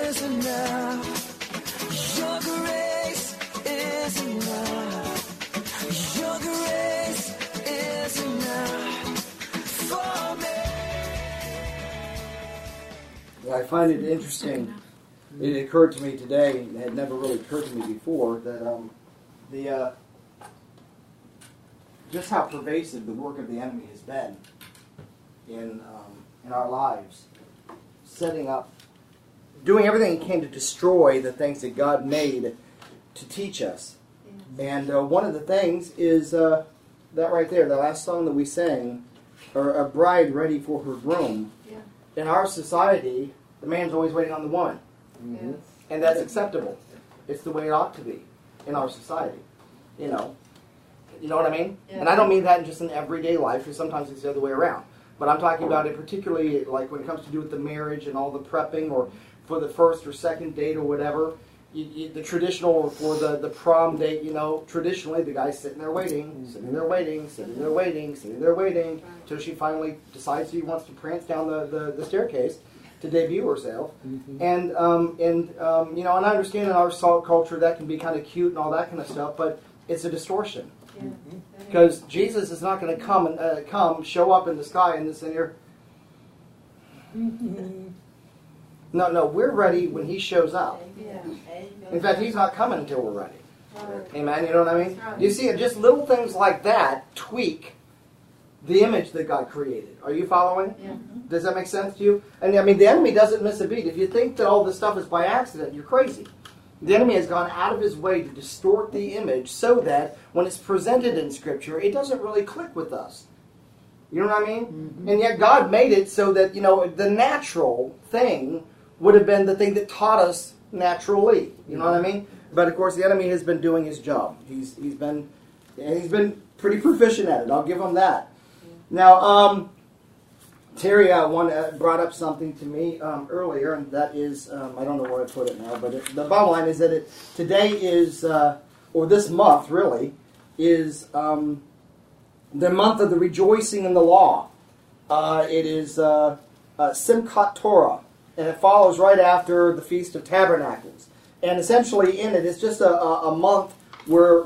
is enough. Your grace is enough. Your grace is enough for me. I find it interesting. It occurred to me today, and it had never really occurred to me before, that just how pervasive the work of the enemy has been in our lives, setting up, doing everything he can to destroy the things that God made to teach us. And one of the things is that right there, the last song that we sang, or a bride ready for her groom. Yeah. In our society, the man's always waiting on the woman. Mm-hmm. And that's acceptable. It's the way it ought to be in our society. You know what I mean? Yeah. And I don't mean that just in everyday life, because sometimes it's the other way around. But I'm talking about it particularly like when it comes to do with the marriage and all the prepping, or for the first or second date or whatever. The traditional, or for the prom date, traditionally the guy's sitting there waiting, sitting there waiting, sitting there waiting, sitting there waiting, till she finally decides he wants to prance down the staircase to debut herself. Mm-hmm. And I understand in our culture that can be kind of cute and all that kind of stuff, but it's a distortion. Because Jesus is not going to come, show up in the sky and this and here. No, we're ready when he shows up. In fact, he's not coming until we're ready. Amen, you know what I mean? You see, just little things like that tweak the image that God created. Are you following? Yeah. Does that make sense to you? And I mean, the enemy doesn't miss a beat. If you think that all this stuff is by accident, you're crazy. The enemy has gone out of his way to distort the image so that when it's presented in Scripture, it doesn't really click with us. You know what I mean? Mm-hmm. And yet God made it so that, the natural thing would have been the thing that taught us naturally. You know what I mean? But of course, the enemy has been doing his job. He's been pretty proficient at it. I'll give him that. Now, Terry brought up something to me earlier, and that is, I don't know where I put it now, but the bottom line is that today is, or this month really, is the month of the rejoicing in the law. It is Simchat Torah, and it follows right after the Feast of Tabernacles. And essentially in it, it's just a month where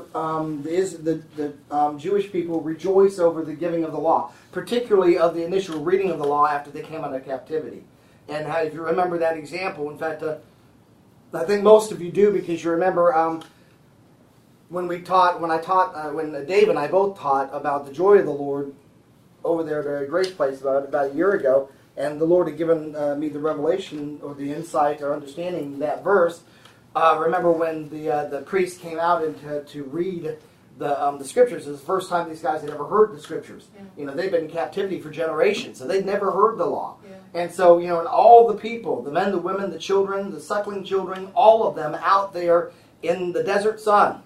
the Jewish people rejoice over the giving of the law, particularly of the initial reading of the law after they came out of captivity. And if you remember that example, in fact, I think most of you do, because you remember when Dave and I both taught about the joy of the Lord over there at Grace Place about a year ago, and the Lord had given me the revelation or the insight or understanding that verse. Remember when the priest came out to read the Scriptures? It was the first time these guys had ever heard the Scriptures. Yeah. They've been in captivity for generations, so they'd never heard the law. Yeah. And so, and all the people, the men, the women, the children, the suckling children, all of them out there in the desert sun.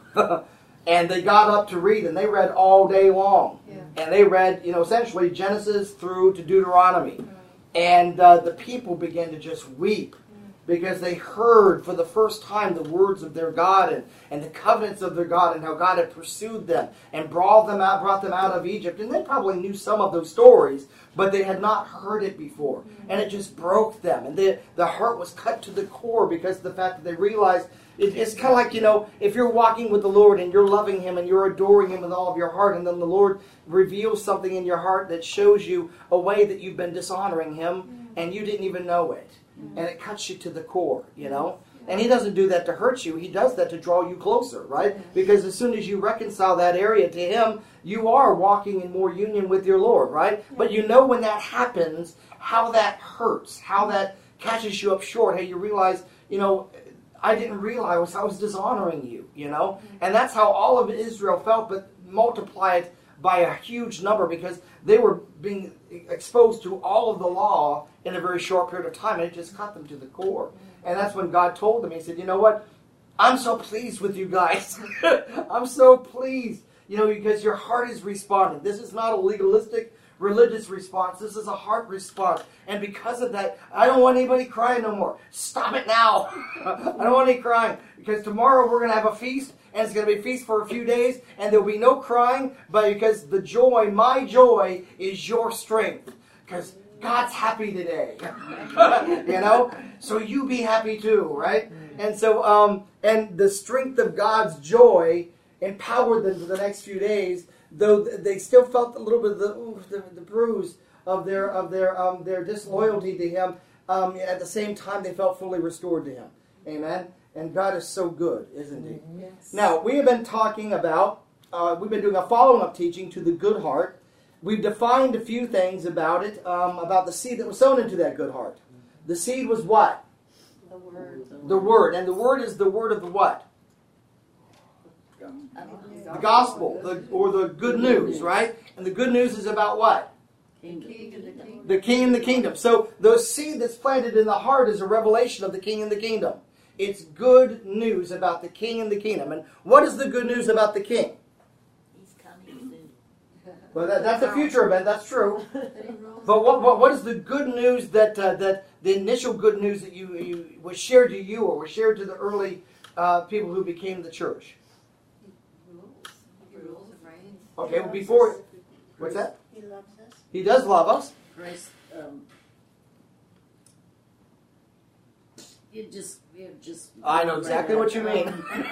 And they got up to read, and they read all day long. Yeah. And they read, essentially Genesis through to Deuteronomy. Right. And the people began to just weep, because they heard for the first time the words of their God and the covenants of their God, and how God had pursued them and brought them out of Egypt. And they probably knew some of those stories, but they had not heard it before. And it just broke them. And the heart was cut to the core because of the fact that they realized it's kind of like, if you're walking with the Lord and you're loving Him and you're adoring Him with all of your heart, and then the Lord reveals something in your heart that shows you a way that you've been dishonoring Him and you didn't even know it. And it cuts you to the core, And He doesn't do that to hurt you. He does that to draw you closer, right? Because as soon as you reconcile that area to Him, you are walking in more union with your Lord, right? But when that happens, how that hurts, how that catches you up short, how you realize, I didn't realize I was dishonoring you, And that's how all of Israel felt, but multiply it by a huge number, because they were being exposed to all of the law in a very short period of time, and it just cut them to the core. And that's when God told them, He said, you know what? I'm so pleased with you guys. I'm so pleased, because your heart is responding. This is not a legalistic religious response. This is a heart response. And because of that, I don't want anybody crying no more. Stop it now. I don't want any crying. Because tomorrow we're going to have a feast, and it's going to be a feast for a few days, and there will be no crying, but because the joy, my joy, is your strength. Because God's happy today. So you be happy too, right? And so, and the strength of God's joy empowered them for the next few days, though they still felt a little bit of the bruise of their disloyalty to Him. At the same time, they felt fully restored to Him. Amen. And God is so good, isn't He? Yes. Now, we have been talking about, we've been doing a follow-up teaching to the good heart. We've defined a few things about it, about the seed that was sown into that good heart. The seed was what? The Word. The Word. And the Word is the word of the what? The gospel, or the good news, right? And the good news is about what? The king and the kingdom. So the seed that's planted in the heart is a revelation of the king and the kingdom. It's good news about the king and the kingdom. And what is the good news about the king? He's coming soon. Well, that's a future event. That's true. But what is the good news that the initial good news that you was shared to you or was shared to the early people who became the church? He rules and reigns. Okay, well before, what's that? He loves us. He does love us. Grace, you just. I know exactly what you mean.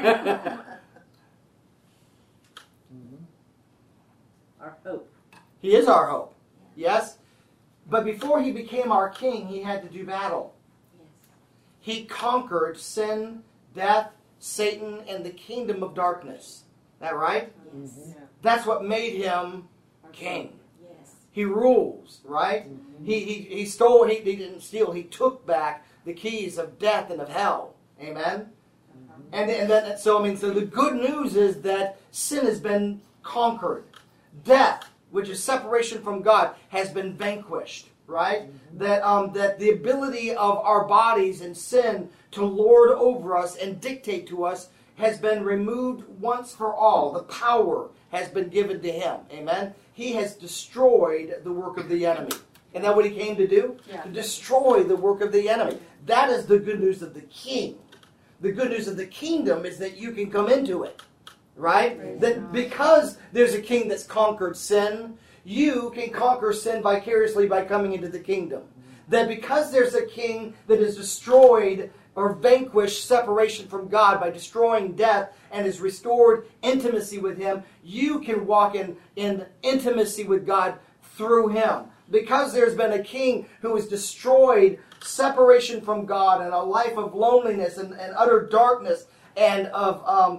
Our hope. He is our hope. Yes? But before he became our king, he had to do battle. Yes. He conquered sin, death, Satan, and the kingdom of darkness. Is that right? Yes. That's what made him king. Yes. He rules, right? He stole, he didn't steal, he took back the keys of death and of hell. Amen? And then, so the good news is that sin has been conquered. Death, which is separation from God, has been vanquished, right? That the ability of our bodies and sin to lord over us and dictate to us has been removed once for all. The power has been given to Him. Amen? He has destroyed the work of the enemy. Isn't that what He came to do? Yeah. To destroy the work of the enemy. That is the good news of the king. The good news of the kingdom is that you can come into it. Right? That because there's a king that's conquered sin, you can conquer sin vicariously by coming into the kingdom. That because there's a king that has destroyed or vanquished separation from God by destroying death and has restored intimacy with Him, you can walk in intimacy with God through Him. Because there's been a king who has destroyed separation from God and a life of loneliness and utter darkness and of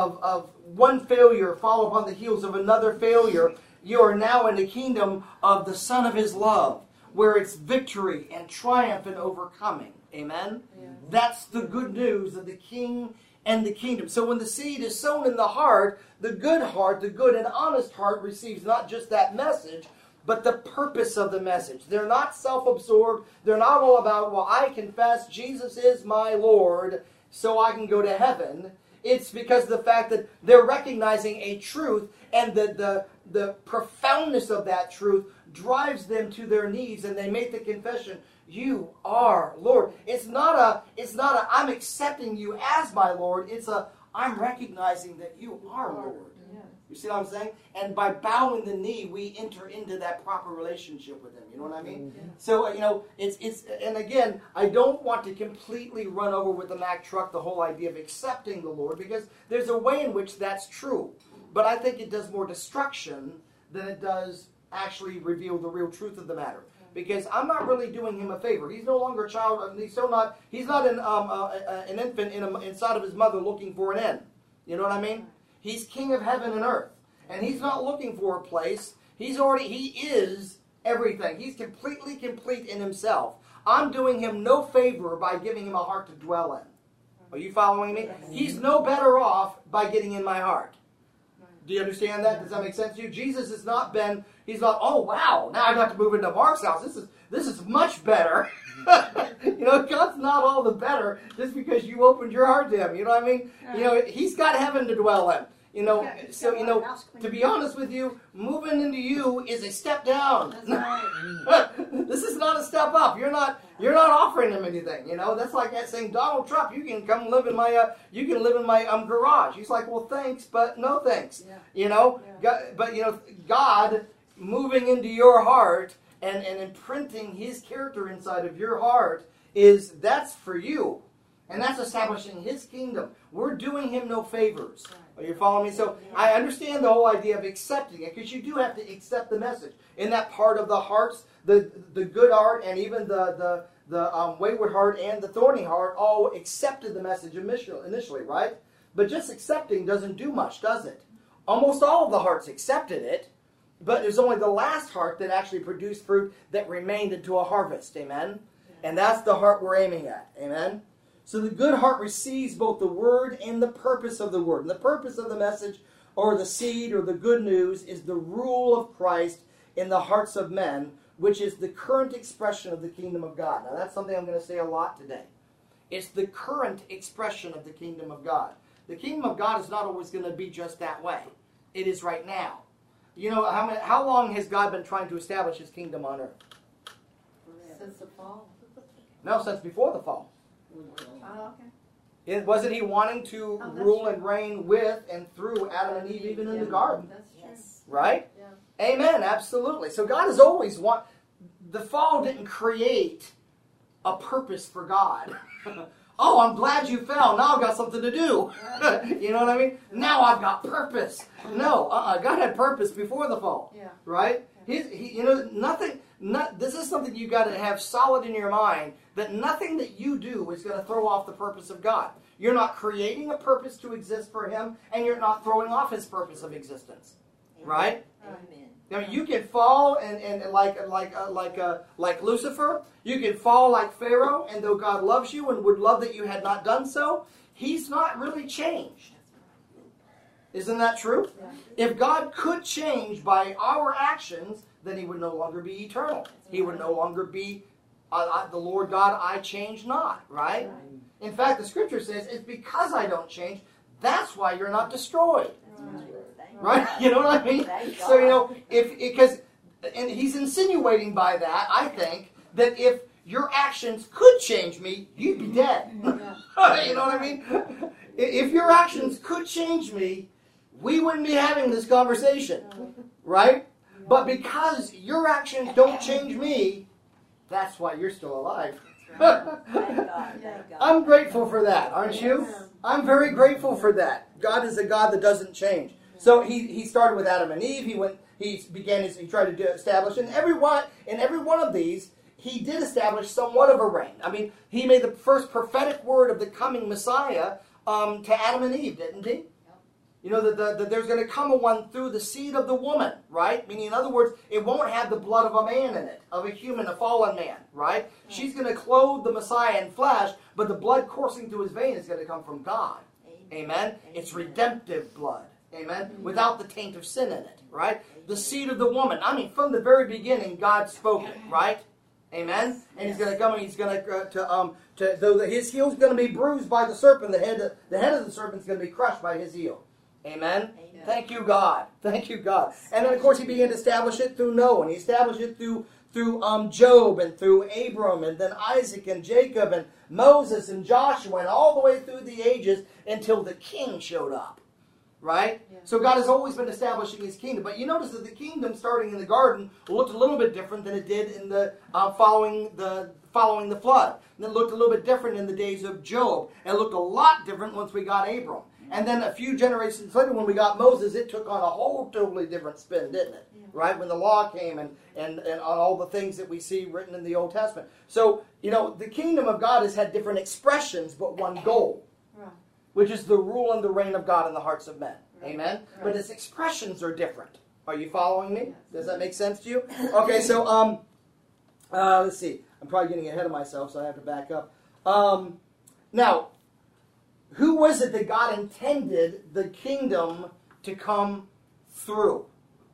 one failure fall upon the heels of another failure, you are now in the kingdom of the Son of His love, where it's victory and triumph and overcoming. Amen? Yeah. That's the good news of the king and the kingdom. So when the seed is sown in the heart, the good and honest heart receives not just that message, but the purpose of the message. They're not self-absorbed. They're not all about, well, I confess Jesus is my Lord, so I can go to heaven. It's because of the fact that they're recognizing a truth, and the profoundness of that truth drives them to their knees, and they make the confession, you are Lord. It's not a I'm accepting you as my Lord. It's a I'm recognizing that you are Lord. You see what I'm saying? And by bowing the knee, we enter into that proper relationship with Him. You know what I mean? Yeah. So, it's and again, I don't want to completely run over with the Mack truck the whole idea of accepting the Lord, because there's a way in which that's true. But I think it does more destruction than it does actually reveal the real truth of the matter. Because I'm not really doing Him a favor. He's no longer a child. He's not an infant inside of his mother looking for an end. You know what I mean? He's King of heaven and earth. And He's not looking for a place. He is everything. He's completely complete in Himself. I'm doing Him no favor by giving Him a heart to dwell in. Are you following me? He's no better off by getting in my heart. Do you understand that? Does that make sense to you? Jesus has not been, He's not, oh wow, now I got to move into Mark's house. This is much better. God's not all the better just because you opened your heart to Him. You know what I mean? He's got heaven to dwell in. To be honest with you, moving into you is a step down. That's right. This is not a step up. You're not offering Him anything. That's like that saying, Donald Trump, you can come live in my garage. He's like, well, thanks, but no thanks. Yeah. God moving into your heart and imprinting His character inside of your heart, that's for you. And that's establishing His kingdom. We're doing Him no favors. Are you following me? So I understand the whole idea of accepting it, because you do have to accept the message. In that part of the hearts, the good heart and even the wayward heart and the thorny heart all accepted the message initially, right? But just accepting doesn't do much, does it? Almost all of the hearts accepted it, but there's only the last heart that actually produced fruit that remained into a harvest. Amen? And that's the heart we're aiming at. Amen? So the good heart receives both the word and the purpose of the word. And the purpose of the message, or the seed, or the good news, is the rule of Christ in the hearts of men, which is the current expression of the kingdom of God. Now that's something I'm going to say a lot today. It's the current expression of the kingdom of God. The kingdom of God is not always going to be just that way. It is right now. You know, how long has God been trying to establish His kingdom on earth? Since the fall. No, since before the fall. Oh, okay. Wasn't He wanting to that's rule true. and reign with and through Adam and Eve, even in the garden? That's true. Yes. Right? Yeah. Amen, absolutely. So God has always the fall didn't create a purpose for God. Oh, I'm glad you fell. Now I've got something to do. You know what I mean? Now I've got purpose. No, God had purpose before the fall. Yeah. Right? This is something you got to have solid in your mind, that nothing that you do is going to throw off the purpose of God. You're not creating a purpose to exist for Him, and you're not throwing off His purpose of existence. Right? Amen. I mean, you can fall and like Lucifer. You can fall like Pharaoh, and though God loves you and would love that you had not done so, He's not really changed. Isn't that true? Yeah. If God could change by our actions, then He would no longer be eternal. He would no longer be the Lord God, I change not, right? In fact, the Scripture says, it's because I don't change, that's why you're not destroyed. Right? You know what I mean? So, you know, and He's insinuating by that, I think, that if your actions could change me, you'd be dead. You know what I mean? If your actions could change me, we wouldn't be having this conversation. Right? But because your actions don't change me, that's why you're still alive. Thank God. Thank God. I'm grateful for that, aren't you? I'm very grateful for that. God is a God that doesn't change. So he started with Adam and Eve. He tried to establish, and every one of these, He did establish somewhat of a reign. I mean, He made the first prophetic word of the coming Messiah to Adam and Eve, didn't He? You know, that there's going to come a one through the seed of the woman, right? Meaning, in other words, it won't have the blood of a man in it, of a human, a fallen man, right? She's going to clothe the Messiah in flesh, but the blood coursing through His vein is going to come from God. Amen? It's redemptive blood. Amen? Without the taint of sin in it, right? The seed of the woman. I mean, from the very beginning, God spoke it, right? Amen? And He's going to come and He's going though His heel's going to be bruised by the serpent, the head of the serpent's going to be crushed by His heel. Amen? Amen. Thank you, God. Thank you, God. And then, of course, He began to establish it through Noah, and He established it through Job, and through Abram, and then Isaac, and Jacob, and Moses, and Joshua, and all the way through the ages until the king showed up. Right? Yeah. So God has always been establishing His kingdom. But you notice that the kingdom starting in the garden looked a little bit different than it did in the following the flood. And it looked a little bit different in the days of Job. And it looked a lot different once we got Abram. And then a few generations later, when we got Moses, it took on a whole totally different spin, didn't it? Yeah. Right? When the law came and on all the things that we see written in the Old Testament. So, you know, the kingdom of God has had different expressions, but one goal. Right. Which is the rule and the reign of God in the hearts of men. Amen? Right. But its expressions are different. Are you following me? Does that make sense to you? Okay, so, let's see. I'm probably getting ahead of myself, so I have to back up. Now, who was it that God intended the kingdom to come through?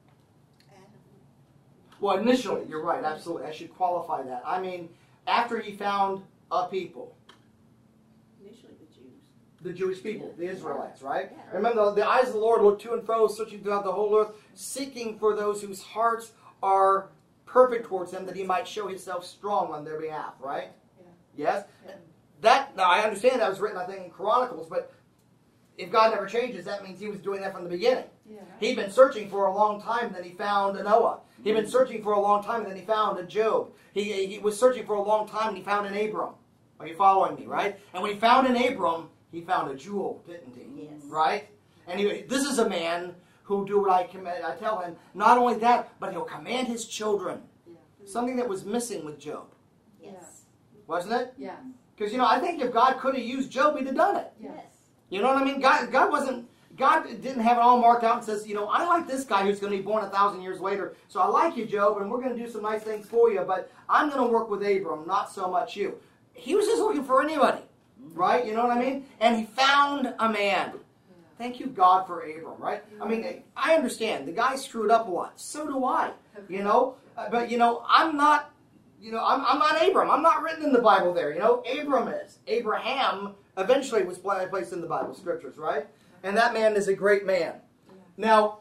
Well, initially, you're right, absolutely. I should qualify that. I mean, after He found a people. Initially the Jews. The Jewish people, the Israelites, right? Yeah. Remember, the eyes of the Lord look to and fro, searching throughout the whole earth, seeking for those whose hearts are perfect towards Him, that He might show Himself strong on their behalf, right? Yeah. Yes? Yeah. Now, I understand that was written, I think, in Chronicles, but if God never changes, that means he was doing that from the beginning. Yeah. He'd been searching for a long time, and then he found a Noah. He'd been searching for a long time, and then he found a Job. He was searching for a long time, and he found an Abram. Are you following me, right? And when he found an Abram, he found a jewel, didn't he? Yes. Right? And this is a man who do what I tell him. Not only that, but he'll command his children. Yeah. Something that was missing with Job. Yes. Wasn't it? Yeah. Because, I think if God could have used Job, he'd have done it. Yeah. Yes. You know what I mean? God didn't have it all marked out and says, I like this guy who's going to be born 1,000 years later, so I like you, Job, and we're going to do some nice things for you, but I'm going to work with Abram, not so much you. He was just looking for anybody, right? You know what I mean? And he found a man. Thank you, God, for Abram, right? I mean, I understand. The guy screwed up a lot. So do I, But, I'm not, I'm not Abram. I'm not written in the Bible there, Abram is. Abraham eventually was placed in the Bible scriptures, right? And that man is a great man. Now,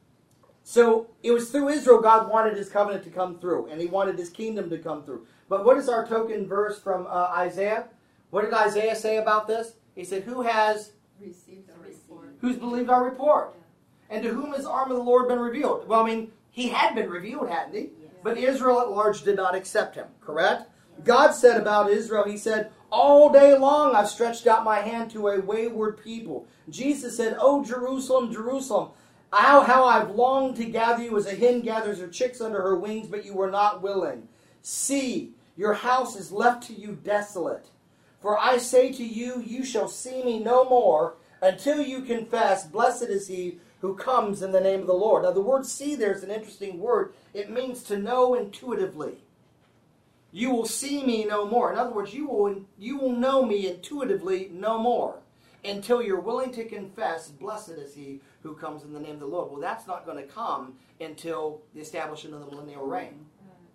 so it was through Israel God wanted his covenant to come through, and he wanted his kingdom to come through. But what is our token verse from Isaiah? What did Isaiah say about this? He said, who has Received the report. who's believed our report? And to whom has the arm of the Lord been revealed? Well, I mean, he had been revealed, hadn't he? Yes. But Israel at large did not accept him, correct? God said about Israel, he said, all day long I've stretched out my hand to a wayward people. Jesus said, oh, Jerusalem, Jerusalem, how I've longed to gather you as a hen gathers her chicks under her wings, but you were not willing. See, your house is left to you desolate. For I say to you, you shall see me no more until you confess, blessed is he who comes in the name of the Lord. Now the word see there is an interesting word. It means to know intuitively. You will see me no more. In other words, you will know me intuitively no more until you're willing to confess, blessed is he who comes in the name of the Lord. Well, that's not going to come until the establishment of the millennial reign.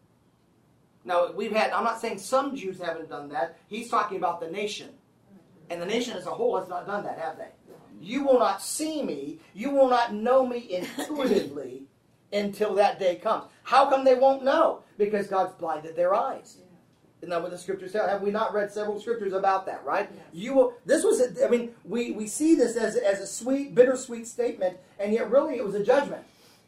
Now, I'm not saying some Jews haven't done that. He's talking about the nation. And the nation as a whole has not done that, have they? You will not see me, you will not know me intuitively until that day comes. How come they won't know? Because God's blinded their eyes. Yeah. Isn't that what the scriptures tell? Have we not read several scriptures about that, right? Yes. We see this as a sweet, bittersweet statement, and yet really it was a judgment.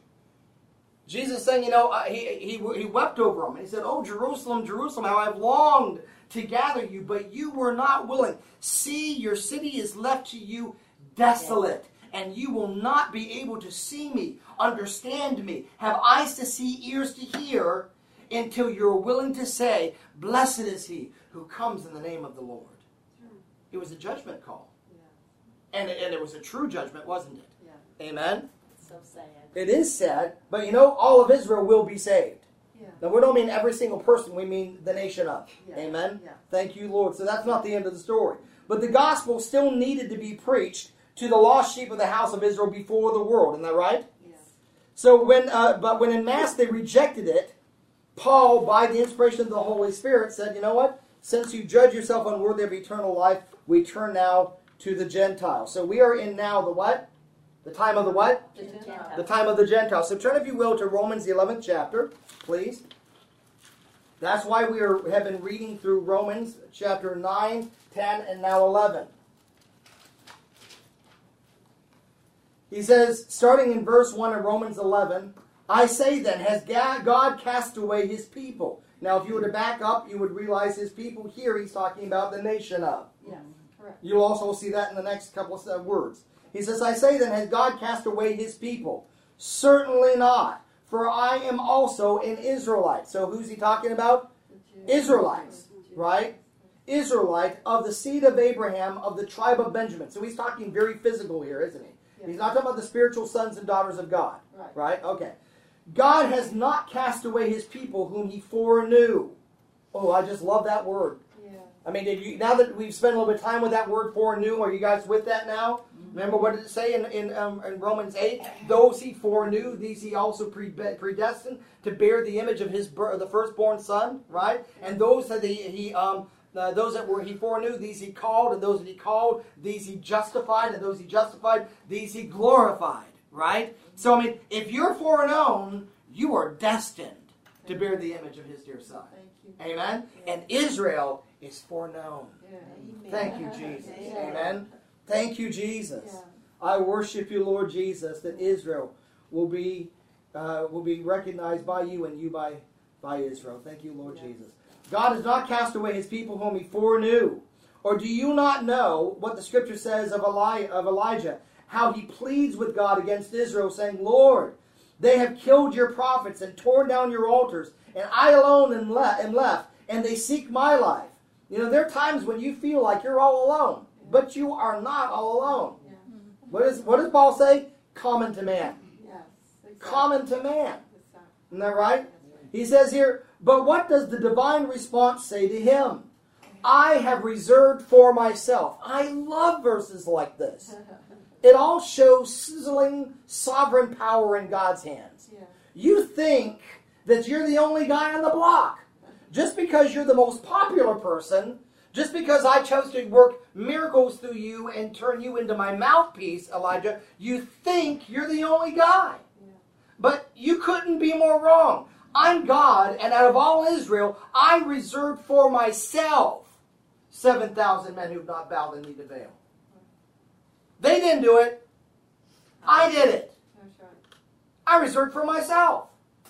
Jesus saying, he wept over them. He said, oh, Jerusalem, Jerusalem, how I've longed to gather you, but you were not willing. See, your city is left to you desolate, and you will not be able to see me, understand me, have eyes to see, ears to hear, until you're willing to say, blessed is he who comes in the name of the Lord. It was a judgment call. Yeah. And it was a true judgment, wasn't it? Yeah. Amen? So sad. It is sad, but all of Israel will be saved. Yeah. Now, we don't mean every single person, we mean the nation of. Yeah. Amen? Yeah. Thank you, Lord. So that's not the end of the story. But the gospel still needed to be preached to the lost sheep of the house of Israel before the world. Isn't that right? Yeah. So when in mass they rejected it, Paul, by the inspiration of the Holy Spirit, said, you know what? Since you judge yourself unworthy of eternal life, we turn now to the Gentiles. So we are in now the what? The time of the what? The Gentiles. The time of the Gentiles. So turn, if you will, to Romans, the 11th chapter, please. That's why have been reading through Romans chapter 9, 10, and now 11. He says, starting in verse 1 of Romans 11, I say then, has God cast away his people? Now, if you were to back up, you would realize his people here, he's talking about the nation of. Yes. Correct. You'll also see that in the next couple of words. He says, I say then, has God cast away his people? Certainly not, for I am also an Israelite. So who's he talking about? Israelites, right? Israelite of the seed of Abraham, of the tribe of Benjamin. So he's talking very physical here, isn't he? Yes. He's not talking about the spiritual sons and daughters of God, Right. right? Okay. God has not cast away his people whom he foreknew. Oh, I just love that word. Yeah. I mean, now that we've spent a little bit of time with that word foreknew, are you guys with that now? Remember what did it say in Romans 8? Those he foreknew, these he also predestined to bear the image of the firstborn son, right? And those that he foreknew, these he called, and those that he called, these he justified, and those he justified, these he glorified, right? So, I mean, if you're foreknown, you are destined to bear the image of his dear son. Thank you. Amen? And Israel is foreknown. Yeah. Thank you, Jesus. Amen. Thank you, Jesus. Yeah. I worship you, Lord Jesus, that Israel will be recognized by you and you by Israel. Thank you, Lord Yes. Jesus. God has not cast away his people whom he foreknew. Or do you not know what the scripture says of Elijah, how he pleads with God against Israel, saying, Lord, they have killed your prophets and torn down your altars, and I alone am left, and they seek my life. You know, there are times when you feel like you're all alone, but you are not all alone. Yeah. What does Paul say? Common to man. Yes. Exactly. Common to man. Exactly. Isn't that right? He says here, but what does the divine response say to him? I have reserved for myself. I love verses like this. It all shows sizzling sovereign power in God's hands. Yeah. You think that you're the only guy on the block. Just because you're the most popular person, just because I chose to work miracles through you and turn you into my mouthpiece, Elijah, you think you're the only guy. Yeah. But you couldn't be more wrong. I'm God, and out of all Israel, I reserved for myself 7,000 men who've not bowed the knee to Baal. They didn't do it. I did it. That's right. I reserved for myself.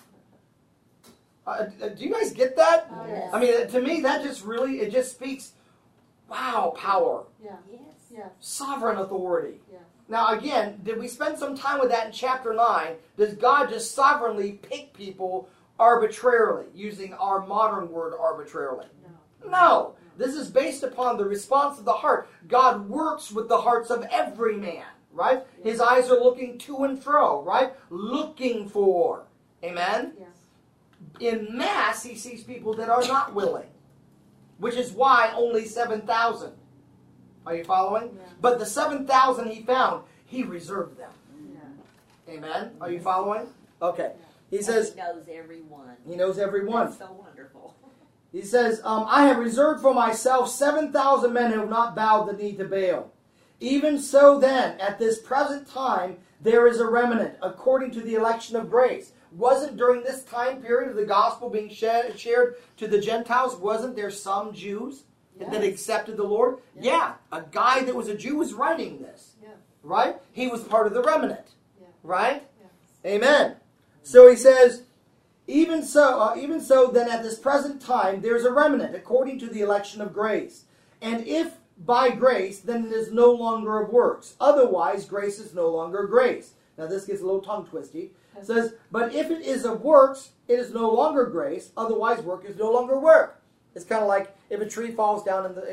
Do you guys get that? Oh, Yes. I mean, to me, that just really, it just speaks, wow, power, Yeah. Yes. Yes. sovereign authority. Yeah. Now, again, did we spend some time with that in chapter 9? Does God just sovereignly pick people arbitrarily, using our modern word arbitrarily? No. No. This is based upon the response of the heart. God works with the hearts of every man, right? His eyes are looking to and fro, right? Looking for. Amen? Yes. In mass, he sees people that are not willing, which is why only 7,000. Are you following? Yeah. But the 7,000 he found, he reserved them. Yeah. Amen? Are you following? Okay. He says, He knows everyone. he knows everyone. That's so wonderful. He says, I have reserved for myself 7,000 men who have not bowed the knee to Baal. Even so then, at this present time, there is a remnant, according to the election of grace. Wasn't during this time period of the gospel being shared to the Gentiles, wasn't there some Jews that accepted the Lord? Yeah, a guy that was a Jew was writing this, Yeah. right? He was part of the remnant, Yeah. right? Yes. Amen. So he says, even so, then at this present time, there's a remnant according to the election of grace. And if by grace, then it is no longer of works. Otherwise, grace is no longer grace. Now this gets a little tongue twisty. It says, but if it is of works, it is no longer grace. Otherwise, work is no longer work. It's kind of like if a tree falls down in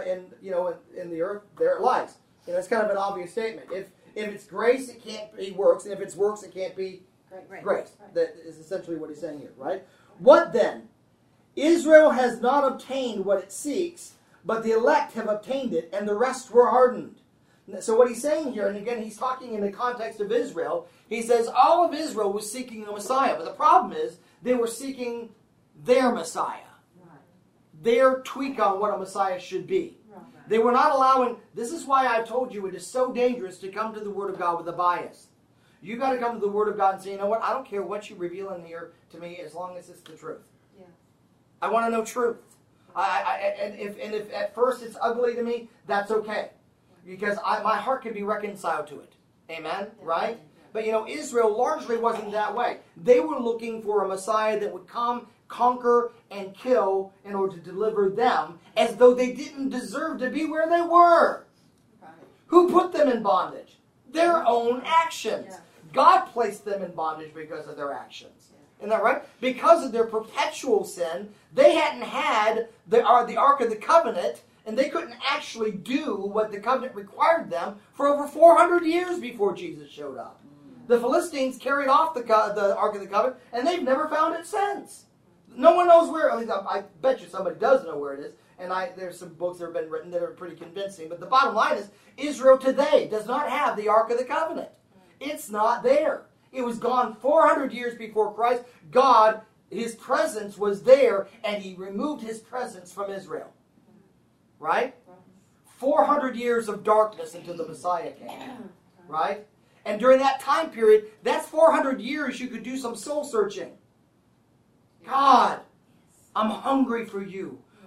the earth, there it lies. It's kind of an obvious statement. If it's grace, it can't be works, and if it's works, it can't be Great. grace. That is essentially what he's saying here, right? What then? Israel has not obtained what it seeks, but the elect have obtained it, and the rest were hardened. So what he's saying here, and again, he's talking in the context of Israel, he says all of Israel was seeking a Messiah, but the problem is they were seeking their Messiah, Right. their tweak on what a Messiah should be. Right. They were not allowing, this is why I've told you it is so dangerous to come to the Word of God with a bias. You got to come to the Word of God and say, you know what, I don't care what you reveal in here to me as long as it's the truth. Yeah. I want to know truth. And if at first it's ugly to me, that's okay. Because my heart can be reconciled to it. Amen? Right? But Israel largely wasn't that way. They were looking for a Messiah that would come, conquer, and kill in order to deliver them, as though they didn't deserve to be where they were. Right. Who put them in bondage? Their own actions. Yeah. God placed them in bondage because of their actions. Isn't that right? Because of their perpetual sin, they hadn't had the Ark of the Covenant, and they couldn't actually do what the covenant required them for over 400 years before Jesus showed up. The Philistines carried off the Ark of the Covenant, and they've never found it since. No one knows where. At least I bet you somebody does know where it is. And there's some books that have been written that are pretty convincing. But the bottom line is, Israel today does not have the Ark of the Covenant. It's not there. It was gone 400 years before Christ. God, His presence was there, and He removed His presence from Israel. Right? 400 years of darkness until the Messiah came. Right? And during that time period, that's 400 years you could do some soul searching. God, I'm hungry for you.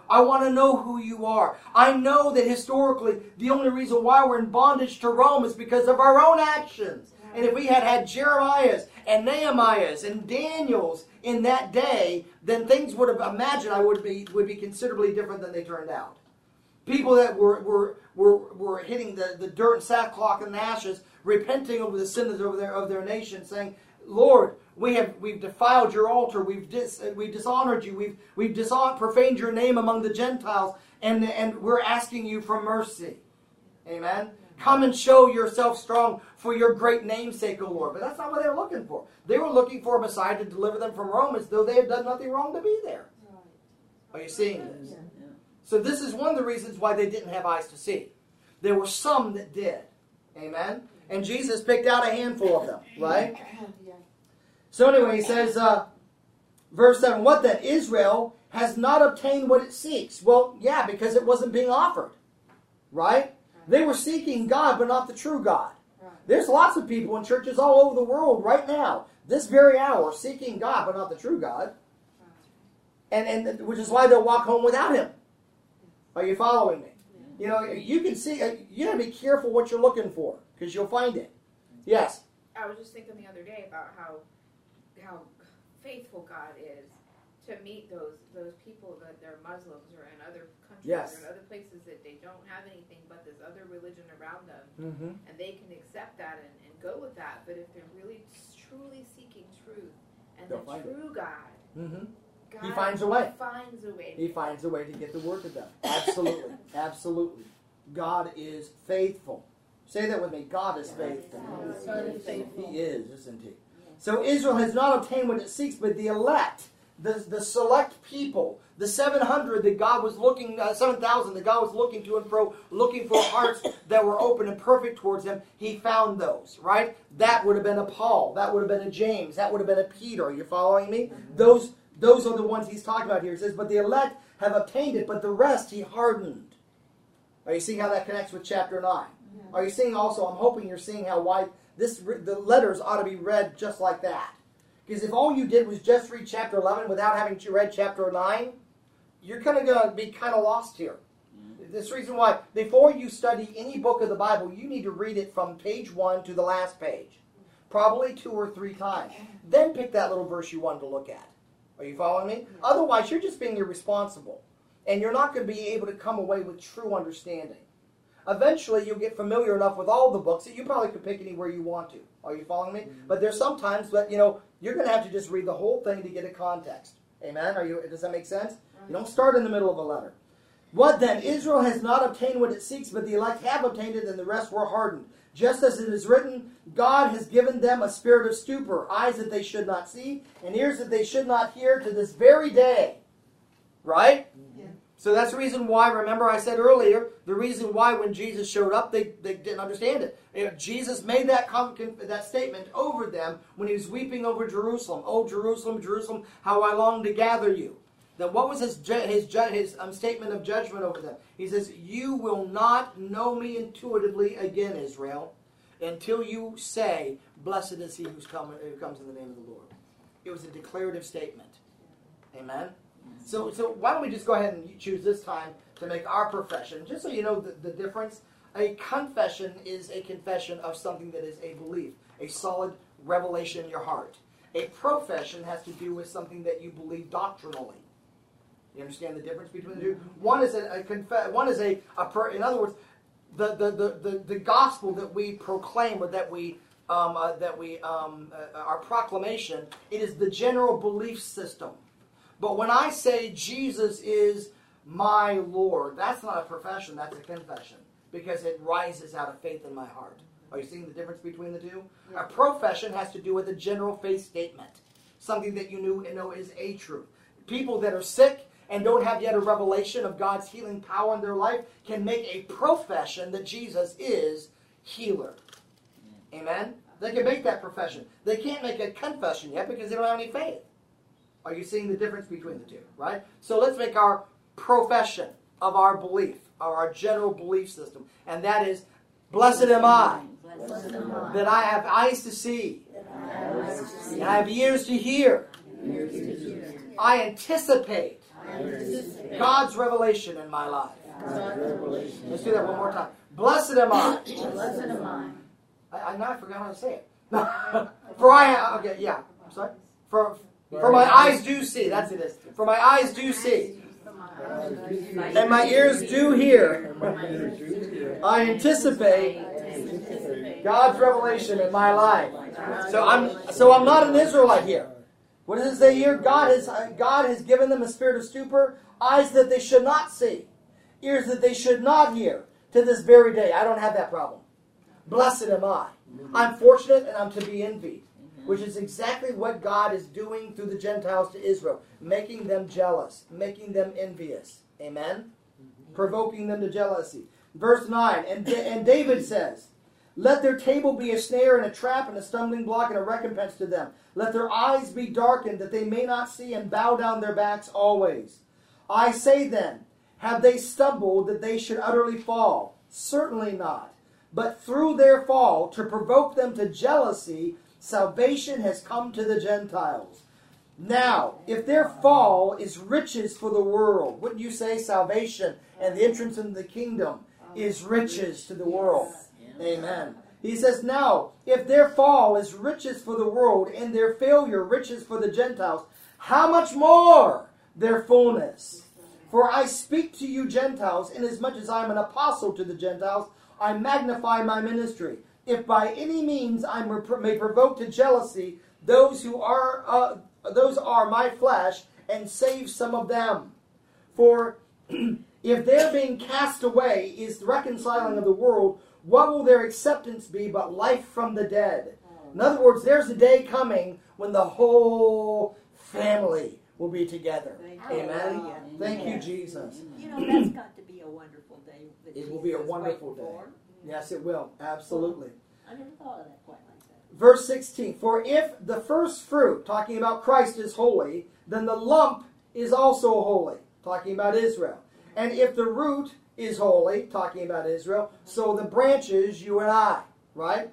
I want to know who you are. I know that historically the only reason why we're in bondage to Rome is because of our own actions. And if we had had Jeremiah's and Nehemiah's and Daniel's in that day, then things would have, would be considerably different than they turned out. People that were hitting the dirt and sackcloth and ashes, repenting over the sins of their nation, saying, Lord, we've defiled your altar, we've dishonored you, we've profaned your name among the Gentiles, and we're asking you for mercy. Amen. Come and show yourself strong for your great name's sake, O Lord. But that's not what they were looking for. They were looking for a Messiah to deliver them from Rome as though they had done nothing wrong to be there. Are you seeing this? Yeah. So this is one of the reasons why they didn't have eyes to see. There were some that did. Amen? And Jesus picked out a handful of them, right? Yeah. So anyway, he says, verse 7, what then? Israel has not obtained what it seeks. Well, yeah, because it wasn't being offered. Right? They were seeking God, but not the true God. Right. There's lots of people in churches all over the world right now, this very hour, seeking God, but not the true God. And which is why they'll walk home without Him. Are you following me? You know, you can see, you got to be careful what you're looking for, because you'll find it. Yes? I was just thinking the other day about how faithful God is to meet those people that they're Muslims or in other countries Yes. or in other places that they don't have anything but this other religion around them, Mm-hmm. and they can accept that and go with that. But if they're really truly seeking truth and They'll the find true God, Mm-hmm. God He finds a way. Finds a way. He finds a way to get the word to them. Absolutely. Absolutely. God is faithful. Say that with me. God is faithful. God is faithful. He is, isn't he? So Israel has not obtained what it seeks, but the elect, the select people, the 700 that God was looking, 7,000 that God was looking to and fro, looking for hearts that were open and perfect towards Him, He found those, right? That would have been a Paul. That would have been a James. That would have been a Peter. Are you following me? Those are the ones He's talking about here. He says, but the elect have obtained it, but the rest He hardened. Are you seeing how that connects with chapter 9? Are you seeing also, I'm hoping you're seeing how wide the letters ought to be read just like that. Because if all you did was just read chapter 11 without having to read chapter 9, you're kind of going to be kind of lost here. This reason why, before you study any book of the Bible, you need to read it from page 1 to the last page. Probably 2 or 3 times. Then pick that little verse you wanted to look at. Are you following me? Otherwise, you're just being irresponsible. And you're not going to be able to come away with true understanding. Eventually, you'll get familiar enough with all the books that you probably could pick anywhere you want to. Are you following me? But there's sometimes that, you're going to have to just read the whole thing to get a context. Amen? Does that make sense? You don't start in the middle of a letter. What then? Israel has not obtained what it seeks, but the elect have obtained it, and the rest were hardened. Just as it is written, God has given them a spirit of stupor, eyes that they should not see, and ears that they should not hear to this very day. Right? Yeah. So that's the reason why, remember I said earlier, the reason why when Jesus showed up, they didn't understand it. Jesus made that statement over them when He was weeping over Jerusalem. Oh, Jerusalem, Jerusalem, how I long to gather you. Then what was his statement of judgment over them? He says, you will not know me intuitively again, Israel, until you say, blessed is he who comes in the name of the Lord. It was a declarative statement. Amen? So why don't we just go ahead and choose this time to make our profession, just so you know the difference. A confession is a confession of something that is a belief, a solid revelation in your heart. A profession has to do with something that you believe doctrinally. You understand the difference between the two? One is in other words, the gospel that we proclaim or our proclamation, it is the general belief system. But when I say Jesus is my Lord, that's not a profession, that's a confession. Because it rises out of faith in my heart. Are you seeing the difference between the two? Yeah. A profession has to do with a general faith statement. Something that you know is a truth. People that are sick and don't have yet a revelation of God's healing power in their life can make a profession that Jesus is healer. Amen? They can make that profession. They can't make a confession yet because they don't have any faith. Are you seeing the difference between the two? Right? So let's make our profession of our belief, or our general belief system. And that is, blessed am I, that I have eyes to see, and I have ears to hear. I anticipate God's revelation in my life. Let's do that one more time. Blessed am I. Blessed am I. I forgot how to say it. For I, okay, yeah. I'm sorry. For my eyes do see. That's it is. For my eyes do see. And my ears do hear. I anticipate God's revelation in my life. So I'm not an Israelite here. What does it say here? God has given them a spirit of stupor, eyes that they should not see, ears that they should not hear. To this very day, I don't have that problem. Blessed am I. I'm fortunate and I'm to be envied, which is exactly what God is doing through the Gentiles to Israel, making them jealous, making them envious. Amen? Provoking them to jealousy. Verse 9, and David says, let their table be a snare and a trap and a stumbling block and a recompense to them. Let their eyes be darkened that they may not see and bow down their backs always. I say then, have they stumbled that they should utterly fall? Certainly not. But through their fall, to provoke them to jealousy, salvation has come to the Gentiles. Now, if their fall is riches for the world, wouldn't you say salvation and the entrance into the kingdom is riches to the world? Amen. He says, now, if their fall is riches for the world and their failure riches for the Gentiles, how much more their fullness? For I speak to you Gentiles, inasmuch as I am an apostle to the Gentiles, I magnify my ministry. If by any means I may provoke to jealousy those are my flesh, and save some of them. For if their being cast away is the reconciling of the world, what will their acceptance be but life from the dead? In other words, there's a day coming when the whole family will be together. Amen. Thank you, Jesus. You know, that's got to be a wonderful day. It will be a wonderful day. Yes, it will. Absolutely. I never thought of that quite like that. Verse 16, for if the first fruit, talking about Christ, is holy, then the lump is also holy, talking about Israel. And if the root is holy, talking about Israel, so the branches, you and I, right?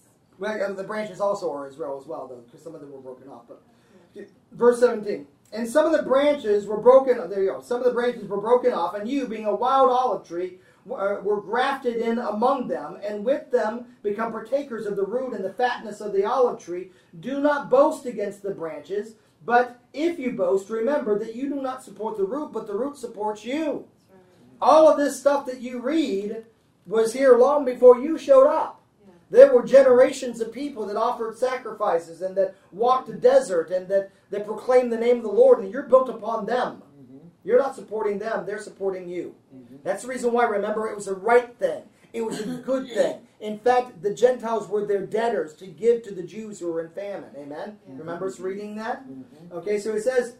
Well, the branches also are Israel as well, though, because some of them were broken off. But verse 17, and some of the branches were broken, there you go, some of the branches were broken off, and you, being a wild olive tree, were grafted in among them, and with them become partakers of the root and the fatness of the olive tree. Do not boast against the branches, but if you boast, remember that you do not support the root, but the root supports you. All of this stuff that you read was here long before you showed up. There were generations of people that offered sacrifices and that walked the desert and that proclaimed the name of the Lord, and you're built upon them. You're not supporting them, they're supporting you. That's the reason why, remember, it was a right thing. It was a good thing. In fact, the Gentiles were their debtors to give to the Jews who were in famine. Amen? Remember us reading that? Okay, so it says,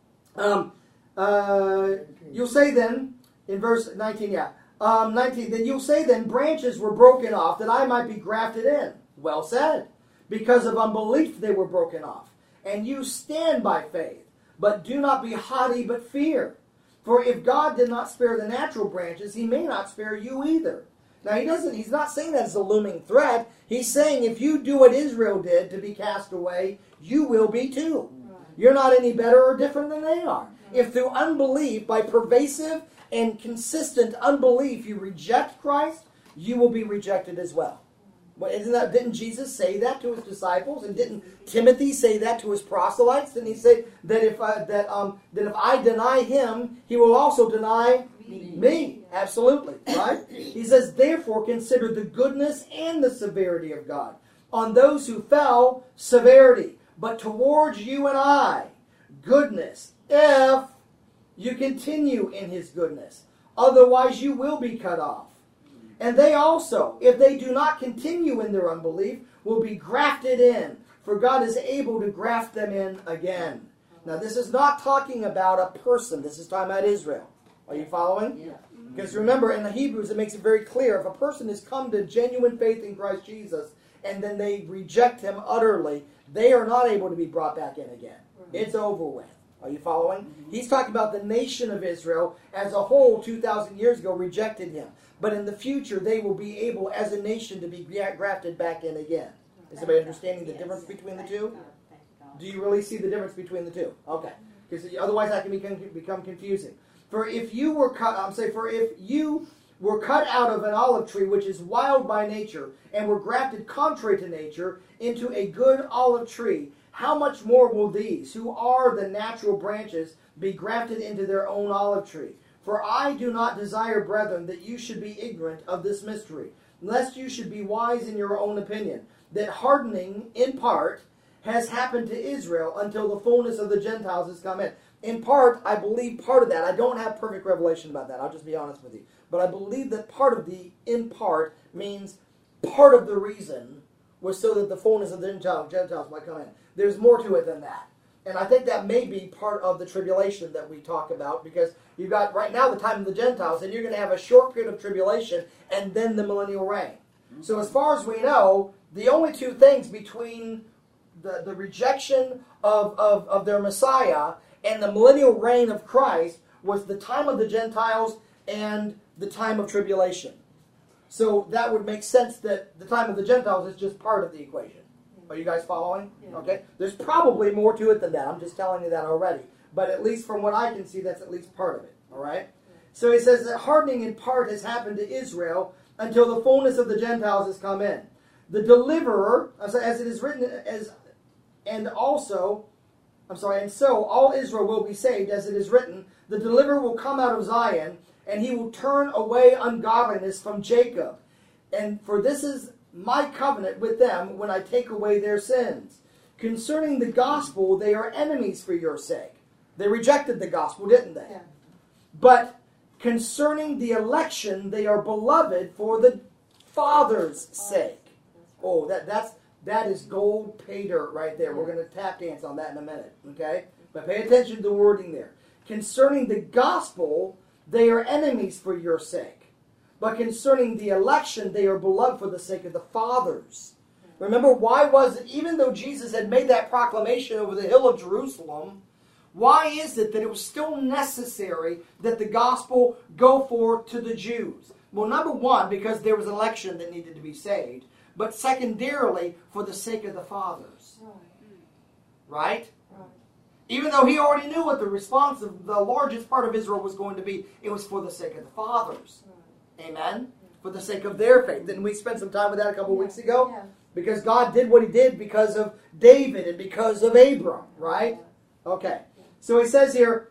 you'll say then, in verse 19, 19, then you'll say then, branches were broken off that I might be grafted in. Well said. Because of unbelief they were broken off. And you stand by faith. But do not be haughty, but fear. For if God did not spare the natural branches, he may not spare you either. Now he's not saying that as a looming threat. He's saying if you do what Israel did to be cast away, you will be too. You're not any better or different than they are. If through unbelief, by pervasive and consistent unbelief, you reject Christ, you will be rejected as well. Didn't Jesus say that to his disciples? And didn't Timothy say that to his proselytes? Didn't he say that if I deny him, he will also deny me? Absolutely, right? He says, therefore consider the goodness and the severity of God. On those who fell, severity. But towards you and I, goodness, if you continue in his goodness. Otherwise you will be cut off. And they also, if they do not continue in their unbelief, will be grafted in, for God is able to graft them in again. Now, this is not talking about a person. This is talking about Israel. Are you following? Yeah. Because remember, in the Hebrews, it makes it very clear, if a person has come to genuine faith in Christ Jesus, and then they reject him utterly, they are not able to be brought back in again. It's over with. Are you following? He's talking about the nation of Israel as a whole 2,000 years ago rejected him. But in the future, they will be able, as a nation, to be grafted back in again. Is everybody understanding the difference between the two? Do you really see the difference between the two? Okay. because otherwise that can become confusing. For if you were cut out of an olive tree which is wild by nature, and were grafted contrary to nature into a good olive tree, how much more will these, who are the natural branches, be grafted into their own olive tree? For I do not desire, brethren, that you should be ignorant of this mystery, lest you should be wise in your own opinion, that hardening in part has happened to Israel until the fullness of the Gentiles has come in. In part, I believe part of that, I don't have perfect revelation about that, I'll just be honest with you, but I believe that part of the in part means part of the reason was so that the fullness of the Gentiles might come in. There's more to it than that. And I think that may be part of the tribulation that we talk about, because you've got right now the time of the Gentiles, and you're going to have a short period of tribulation and then the millennial reign. So as far as we know, the only two things between the rejection of their Messiah and the millennial reign of Christ was the time of the Gentiles and the time of tribulation. So that would make sense that the time of the Gentiles is just part of the equation. Are you guys following? Yeah. Okay. There's probably more to it than that. I'm just telling you that already. But at least from what I can see, that's at least part of it. All right? So he says that hardening in part has happened to Israel until the fullness of the Gentiles has come in. The deliverer, as it is written, and so all Israel will be saved, as it is written, the deliverer will come out of Zion, and he will turn away ungodliness from Jacob. And for this is my covenant with them when I take away their sins. Concerning the gospel, they are enemies for your sake. They rejected the gospel, didn't they? Yeah. But concerning the election, they are beloved for the Father's sake. Oh, that is gold pay dirt right there. We're going to tap dance on that in a minute, okay? But pay attention to the wording there. Concerning the gospel, they are enemies for your sake. But concerning the election, they are beloved for the sake of the fathers. Remember, why was it, even though Jesus had made that proclamation over the hill of Jerusalem, why is it that it was still necessary that the gospel go forth to the Jews? Well, number one, because there was an election that needed to be saved. But secondarily, for the sake of the fathers. Right? Even though he already knew what the response of the largest part of Israel was going to be, it was for the sake of the fathers. Amen? For the sake of their faith. Didn't we spend some time with that a couple weeks ago? Yeah. Because God did what he did because of David and because of Abram. Right? Okay. So he says here,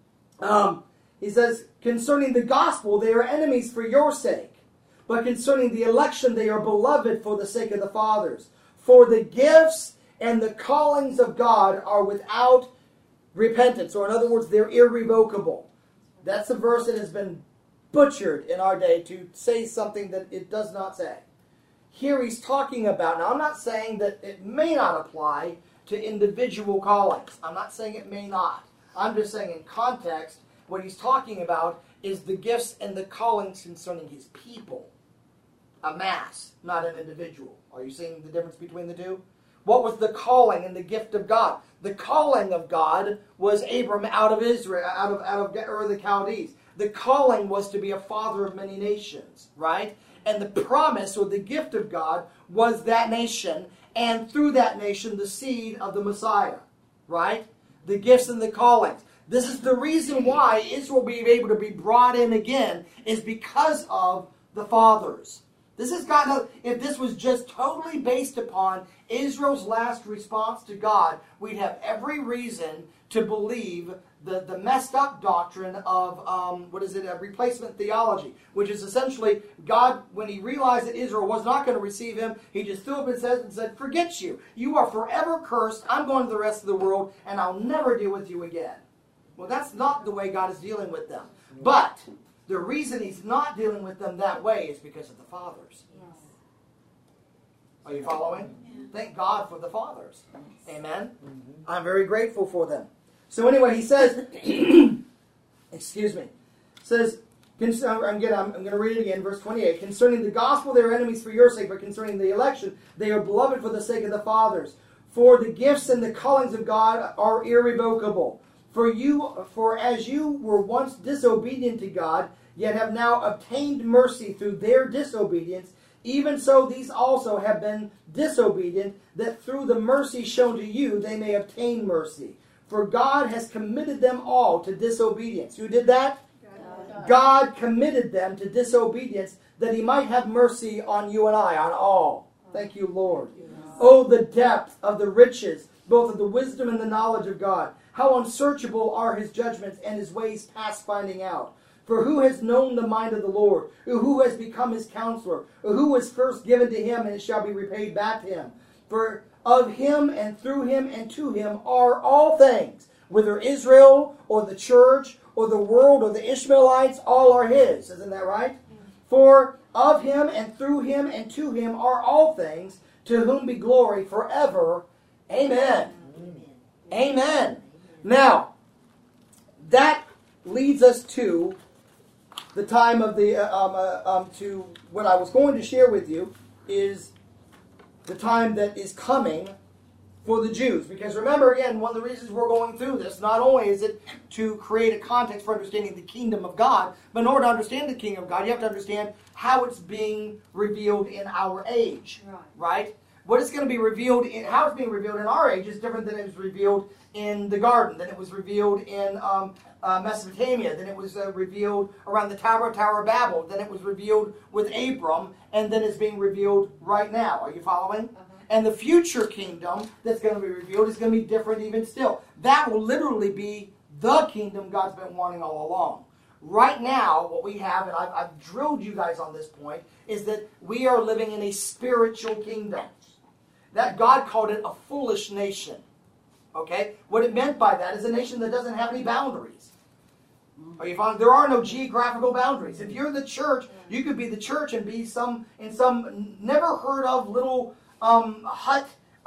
he says, concerning the gospel, they are enemies for your sake. But concerning the election, they are beloved for the sake of the fathers. For the gifts and the callings of God are without repentance. Or in other words, they're irrevocable. That's a verse that has been butchered in our day to say something that it does not say. Here he's talking about, now I'm not saying that it may not apply to individual callings. I'm not saying it may not. I'm just saying in context, what he's talking about is the gifts and the callings concerning his people. A mass, not an individual. Are you seeing the difference between the two? What was the calling and the gift of God? The calling of God was Abram out of Israel, out of Ur of the Chaldees. The calling was to be a father of many nations, right? And the promise or the gift of God was that nation, and through that nation, the seed of the Messiah, right? The gifts and the callings. This is the reason why Israel being able to be brought in again is because of the fathers. This has got if this was just totally based upon Israel's last response to God, we'd have every reason to believe the messed up doctrine of, replacement theology, which is essentially God, when he realized that Israel was not going to receive him, he just threw up his head and said, forget you. You are forever cursed. I'm going to the rest of the world, and I'll never deal with you again. Well, that's not the way God is dealing with them. But the reason he's not dealing with them that way is because of the fathers. Yes. Are you following? Yeah. Thank God for the fathers. Amen? I'm very grateful for them. So anyway, he says, excuse me, says, I'm going to read it again, verse 28. Concerning the gospel, they are enemies for your sake, but concerning the election, they are beloved for the sake of the fathers. For the gifts and the callings of God are irrevocable. For as you were once disobedient to God, yet have now obtained mercy through their disobedience, even so these also have been disobedient, that through the mercy shown to you they may obtain mercy. For God has committed them all to disobedience. Who did that? God. God committed them to disobedience that he might have mercy on you and I, on all. Thank you, Lord. Oh, the depth of the riches, both of the wisdom and the knowledge of God. How unsearchable are his judgments and his ways past finding out. For who has known the mind of the Lord? Who has become his counselor? Who was first given to him, and it shall be repaid back to him? For of him and through him and to him are all things. Whether Israel or the church or the world or the Ishmaelites, all are his. Isn't that right? For of him and through him and to him are all things, to whom be glory forever. Amen. Amen. Now, that leads us to the time of the to what I was going to share with you is the time that is coming for the Jews. Because remember, again, one of the reasons we're going through this, not only is it to create a context for understanding the kingdom of God, but in order to understand the kingdom of God, you have to understand how it's being revealed in our age. Right? What it's going to be revealed in, how it's being revealed in our age is different than it was revealed in the garden, than it was revealed in Mesopotamia, then it was revealed around the Tower of Babel, then it was revealed with Abram, and then it's being revealed right now. Are you following? And the future kingdom that's going to be revealed is going to be different even still. That will literally be the kingdom God's been wanting all along. Right now, what we have, and I've drilled you guys on this point, is that we are living in a spiritual kingdom. That God called it a foolish nation. Okay? What it meant by that is a nation that doesn't have any boundaries. Are you following? There are no geographical boundaries. If you're the church, you could be the church and be in some never heard of little hut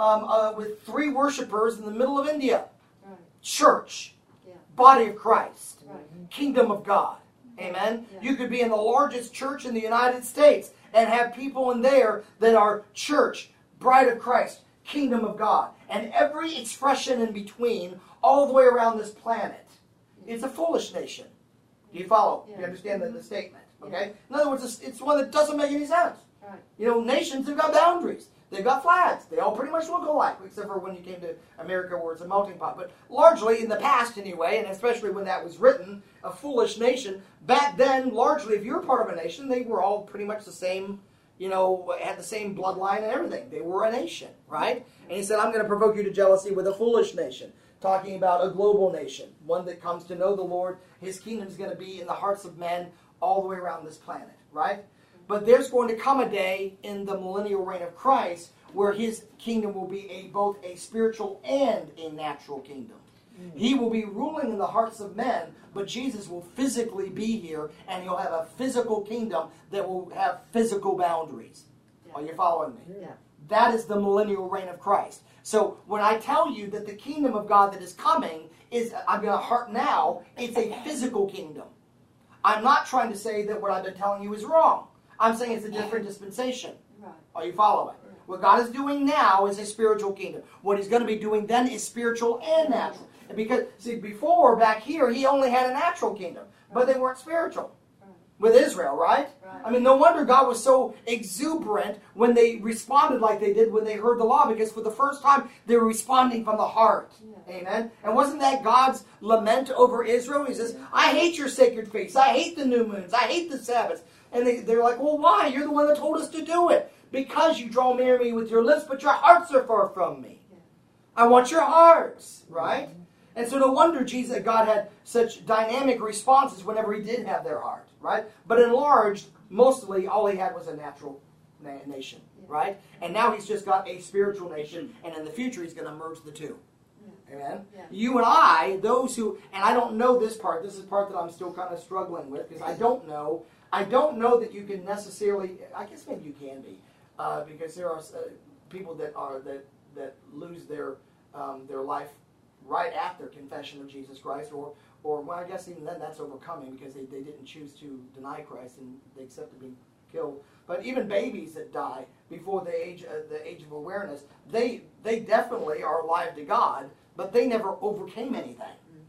with 3 worshipers in the middle of India. Right. Church. Yeah. Body of Christ. Right. Kingdom of God. Amen? Yeah. You could be in the largest church in the United States and have people in there that are church, bride of Christ, kingdom of God. And every expression in between, all the way around this planet, it's a foolish nation. Do you follow? Yeah. You understand the statement? Okay? In other words, it's one that doesn't make any sense. Right. You know, nations have got boundaries. They've got flags. They all pretty much look alike, except for when you came to America where it's a melting pot. But largely, in the past anyway, and especially when that was written, a foolish nation, back then, largely, if you were part of a nation, they were all pretty much the same, you know, had the same bloodline and everything. They were a nation, right? And he said, I'm going to provoke you to jealousy with a foolish nation. Talking about a global nation, one that comes to know the Lord. His kingdom is going to be in the hearts of men all the way around this planet, right? But there's going to come a day in the millennial reign of Christ where his kingdom will be both a spiritual and a natural kingdom. He will be ruling in the hearts of men, but Jesus will physically be here, and he'll have a physical kingdom that will have physical boundaries. Are you following me? Yeah. That is the millennial reign of Christ. So when I tell you that the kingdom of God that is coming is, I'm going to heart now, it's a physical kingdom. I'm not trying to say that what I've been telling you is wrong. I'm saying it's a different dispensation. Right. Are you following? What God is doing now is a spiritual kingdom. What he's going to be doing then is spiritual and natural. And because, see, before, back here, he only had a natural kingdom, but they weren't spiritual. With Israel, right? I mean, no wonder God was so exuberant when they responded like they did when they heard the law, because for the first time, they were responding from the heart. Yeah. Amen? And wasn't that God's lament over Israel? He says, I hate your sacred feasts. I hate the new moons. I hate the Sabbaths. And they're like, well, why? You're the one that told us to do it. Because you draw near me with your lips, but your hearts are far from me. Yeah. I want your hearts, right? And so no wonder God had such dynamic responses whenever he did have their heart, right? But enlarged, mostly all he had was a natural nation, right? And now he's just got a spiritual nation, and in the future he's going to merge the two. Amen? Yeah. You and I, those who, and I don't know this is the part that I'm still kind of struggling with, because I don't know that you can necessarily, I guess maybe you can be, because there are people that lose their life right after confession of Jesus Christ, or well, I guess even then that's overcoming, because they didn't choose to deny Christ and they accepted being killed. But even babies that die before the age of awareness, they definitely are alive to God, but they never overcame anything.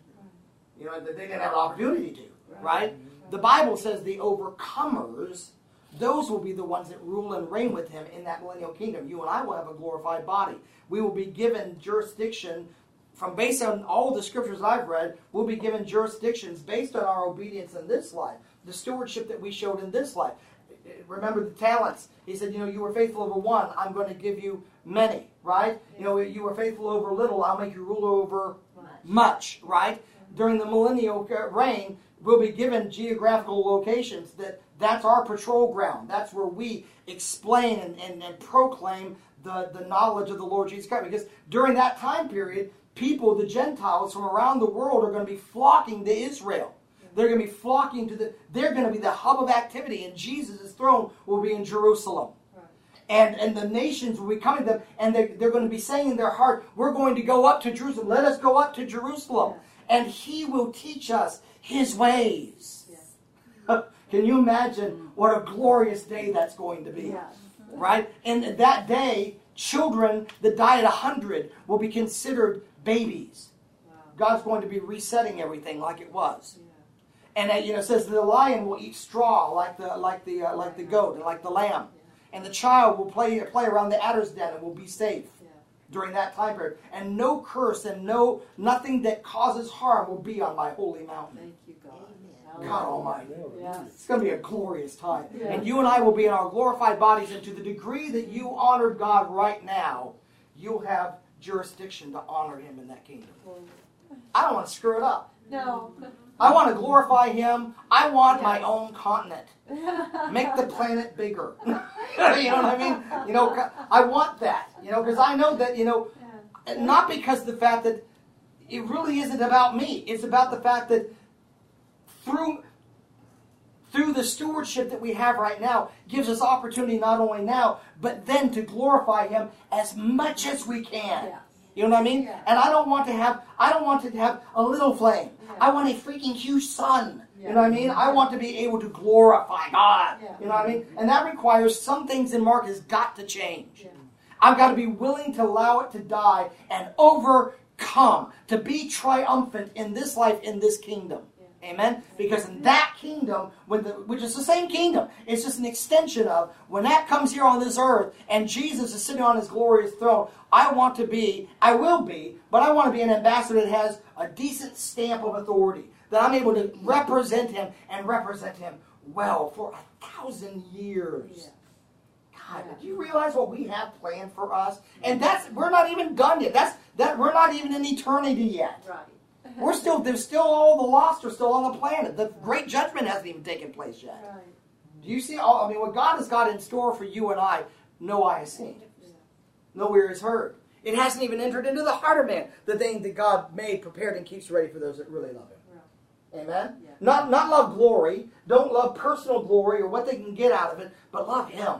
You know, they didn't have an opportunity to, right? The Bible says the overcomers, those will be the ones that rule and reign with him in that millennial kingdom. You and I will have a glorified body. We will be given jurisdiction from based on all the scriptures I've read, we'll be given jurisdictions based on our obedience in this life, the stewardship that we showed in this life. Remember the talents. He said, you were faithful over one, I'm going to give you many, right? You were faithful over little, I'll make you ruler over much, right? During the millennial reign, we'll be given geographical locations that's our patrol ground. That's where we explain and proclaim the knowledge of the Lord Jesus Christ. Because during that time period, people, the Gentiles from around the world, are going to be flocking to Israel. They're going to be flocking they're going to be the hub of activity, and Jesus' throne will be in Jerusalem. And the nations will be coming to them, and they're going to be saying in their heart, we're going to go up to Jerusalem. Let us go up to Jerusalem. And He will teach us His ways. Can you imagine what a glorious day that's going to be? Right? And that day, children that die at 100 will be considered babies. God's going to be resetting everything like it was. And it says the lion will eat straw like the goat and like the lamb. And the child will play around the adder's den and will be safe during that time period. And no curse and nothing that causes harm will be on my holy mountain. Thank you, God. God Almighty. Yes. It's going to be a glorious time. Yeah. And you and I will be in our glorified bodies. And to the degree that you honor God right now, you'll have jurisdiction to honor Him in that kingdom. I don't want to screw it up. No. I want to glorify Him. I want my own continent. Make the planet bigger. You know what I mean? I want that. Because I know that, not because of the fact that it really isn't about me. It's about the fact that through the stewardship that we have right now gives us opportunity not only now, but then to glorify Him as much as we can. Yeah. You know what I mean? Yeah. And I don't want to have a little flame. Yeah. I want a freaking huge sun. Yeah. You know what I mean? I want to be able to glorify God. Yeah. You know what I mean? And that requires some things in Mark has got to change. Yeah. I've got to be willing to allow it to die and overcome, to be triumphant in this life, in this kingdom. Amen? Because in that kingdom, which is the same kingdom, it's just an extension of, when that comes here on this earth and Jesus is sitting on His glorious throne, I will be an ambassador that has a decent stamp of authority, that I'm able to represent Him and represent Him well for 1,000 years. Yeah. God, do you realize what we have planned for us? And we're not even done yet. We're not even in eternity yet. Right. There's still all the lost are still on the planet. The great judgment hasn't even taken place yet. Right. Do you see what God has got in store for you and I, no eye has seen. No ear has heard. It hasn't even entered into the heart of man, the thing that God made, prepared, and keeps ready for those that really love Him. Right. Amen? Yeah. Not love glory. Don't love personal glory or what they can get out of it, but love Him.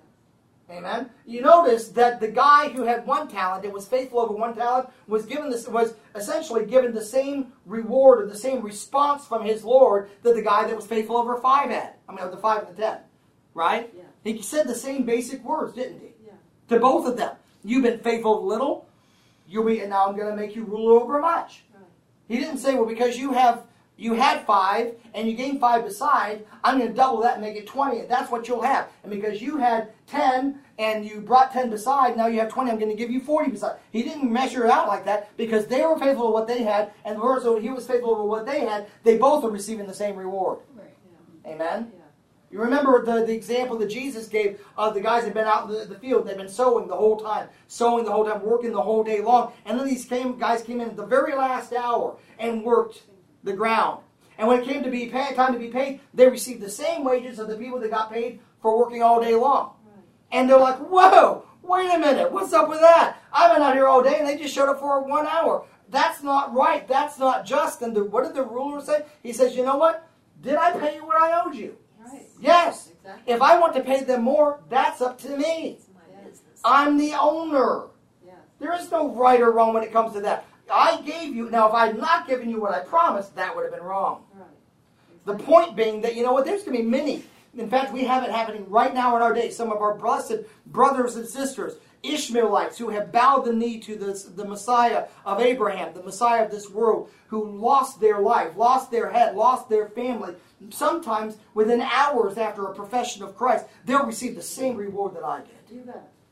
Amen. You notice that the guy who had 1 talent and was faithful over 1 talent was essentially given the same reward or the same response from his Lord that the guy that was faithful over 5 had. The 5 and the 10, right? Yeah. He said the same basic words, didn't he? Yeah. To both of them. You've been faithful over little, and now I'm going to make you ruler over much. Right. He didn't say, well, because you had 5 and you gained 5 beside, I'm going to double that and make it 20, and that's what you'll have. And because you had 10 and you brought 10 beside, now you have 20, I'm going to give you 40 beside. He didn't measure it out like that because they were faithful to what they had, and so he was faithful to what they had. They both are receiving the same reward. Right. Yeah. Amen? Yeah. You remember the example that Jesus gave of the guys that had been out in the field. They've been sowing the whole time, working the whole day long. And then these guys came in at the very last hour and worked the ground. And when it came to time to be paid, they received the same wages of the people that got paid for working all day long. Right. And they're like, whoa, wait a minute, what's up with that? I've been out here all day and they just showed up for 1 hour. That's not right. That's not just. And what did the ruler say? He says, you know what? Did I pay you what I owed you? Right. Yes. Exactly. If I want to pay them more, that's up to me. It's my business. I'm the owner. Yeah. There is no right or wrong when it comes to that. I gave you. Now, if I had not given you what I promised, that would have been wrong. Right. Exactly. The point being that, there's going to be many. In fact, we have it happening right now in our day. Some of our blessed brothers and sisters, Ishmaelites, who have bowed the knee to the Messiah of Abraham, the Messiah of this world, who lost their life, lost their head, lost their family. Sometimes within hours after a profession of Christ, they'll receive the same reward that I did. Do that.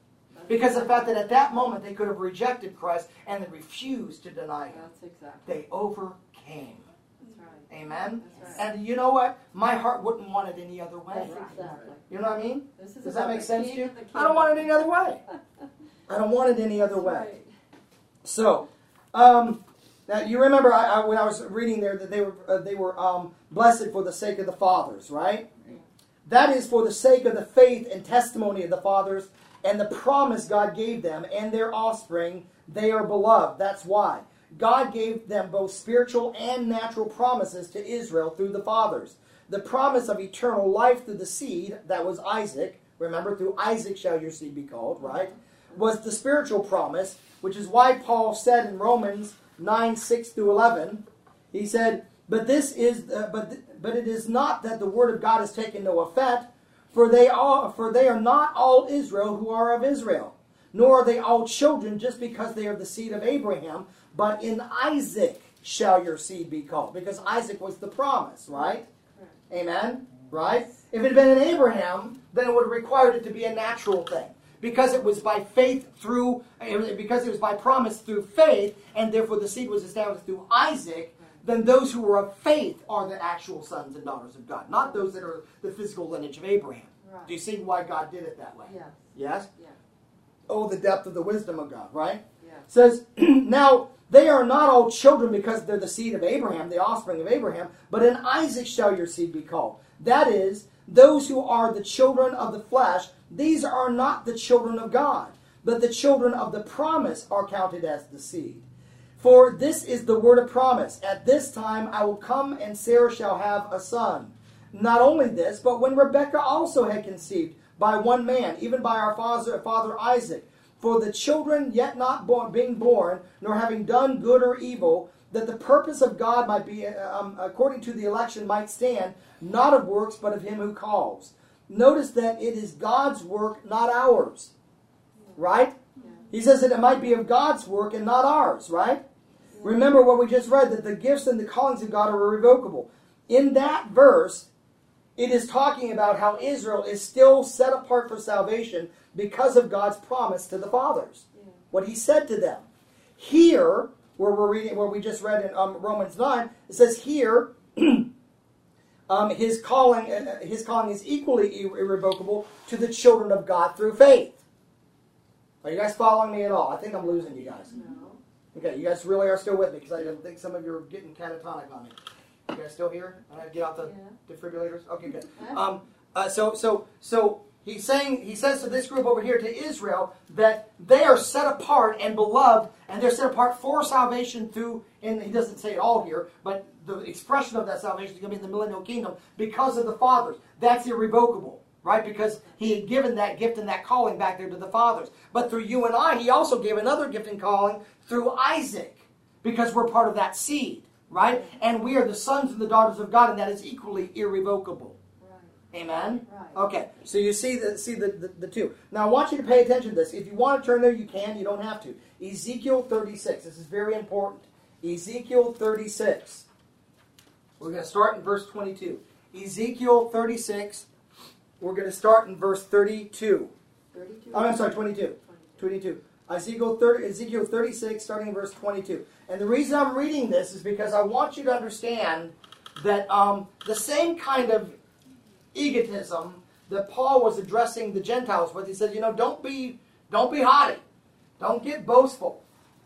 Because of the fact that at that moment they could have rejected Christ and they refused to deny Him. That's exactly. They overcame. That's right. Amen? That's right. And you know what? My heart wouldn't want it any other way. That's exactly. You know what I mean? This is Does that about make the sense to King you? and the I don't want it any other way. I don't want it any other That's way. right. So, now you remember when I was reading there that they were blessed for the sake of the fathers, right? That is for the sake of the faith and testimony of the fathers and the promise God gave them and their offspring. They are beloved. That's why. God gave them both spiritual and natural promises to Israel through the fathers. The promise of eternal life through the seed, that was Isaac. Remember, through Isaac shall your seed be called, right? Was the spiritual promise, which is why Paul said in Romans 9:6-11, he said, but it is not that the word of God has taken no effect, for they are not all Israel who are of Israel, nor are they all children just because they are the seed of Abraham, but in Isaac shall your seed be called. Because Isaac was the promise, right? Amen? Right? If it had been in Abraham, then it would have required it to be a natural thing. Because it was by because it was by promise through faith, and therefore the seed was established through Isaac, then those who were of faith are the actual sons and daughters of God, not those that are the physical lineage of Abraham. Right. Do you see why God did it that way? Yes. Yes? Yes. Oh, the depth of the wisdom of God, right? Yes. It says, now, they are not all children because they're the seed of Abraham, the offspring of Abraham, but in Isaac shall your seed be called. That is, those who are the children of the flesh, these are not the children of God, but the children of the promise are counted as the seed. For this is the word of promise. At this time I will come, and Sarah shall have a son. Not only this, but when Rebekah also had conceived by one man, even by our father Isaac, for the children yet not being born, nor having done good or evil, that the purpose of God might be, according to the election, might stand, not of works, but of him who calls. Notice that it is God's work, not ours. Right? Yeah. He says that it might be of God's work and not ours, right? Remember what we just read, that the gifts and the callings of God are irrevocable. In that verse, it is talking about how Israel is still set apart for salvation because of God's promise to the fathers. Yeah. What He said to them. Here, where we just read in Romans 9, it says here, His calling is equally irrevocable to the children of God through faith. Are you guys following me at all? I think I'm losing you guys. No. Okay, you guys really are still with me because I think some of you are getting catatonic on me. You guys still here? I have to get out the defibrillators. Okay, good. So he says to this group over here, to Israel, that they are set apart and beloved, and they're set apart for salvation through. And he doesn't say it all here, but the expression of that salvation is going to be in the millennial kingdom because of the fathers. That's irrevocable. Right? Because He had given that gift and that calling back there to the fathers. But through you and I, He also gave another gift and calling through Isaac. Because we're part of that seed. Right? And we are the sons and the daughters of God, and that is equally irrevocable. Right. Amen? Right. Okay. So you see the two. Now I want you to pay attention to this. If you want to turn there, you can. You don't have to. Ezekiel 36. This is very important. Ezekiel 36. We're going to start in verse 22. Ezekiel 36. We're going to start in verse 32. 32? Oh, I'm sorry, 22. 22. Ezekiel 36, starting in verse 22. And the reason I'm reading this is because I want you to understand that the same kind of egotism that Paul was addressing the Gentiles with, he said, don't be haughty. Don't get boastful.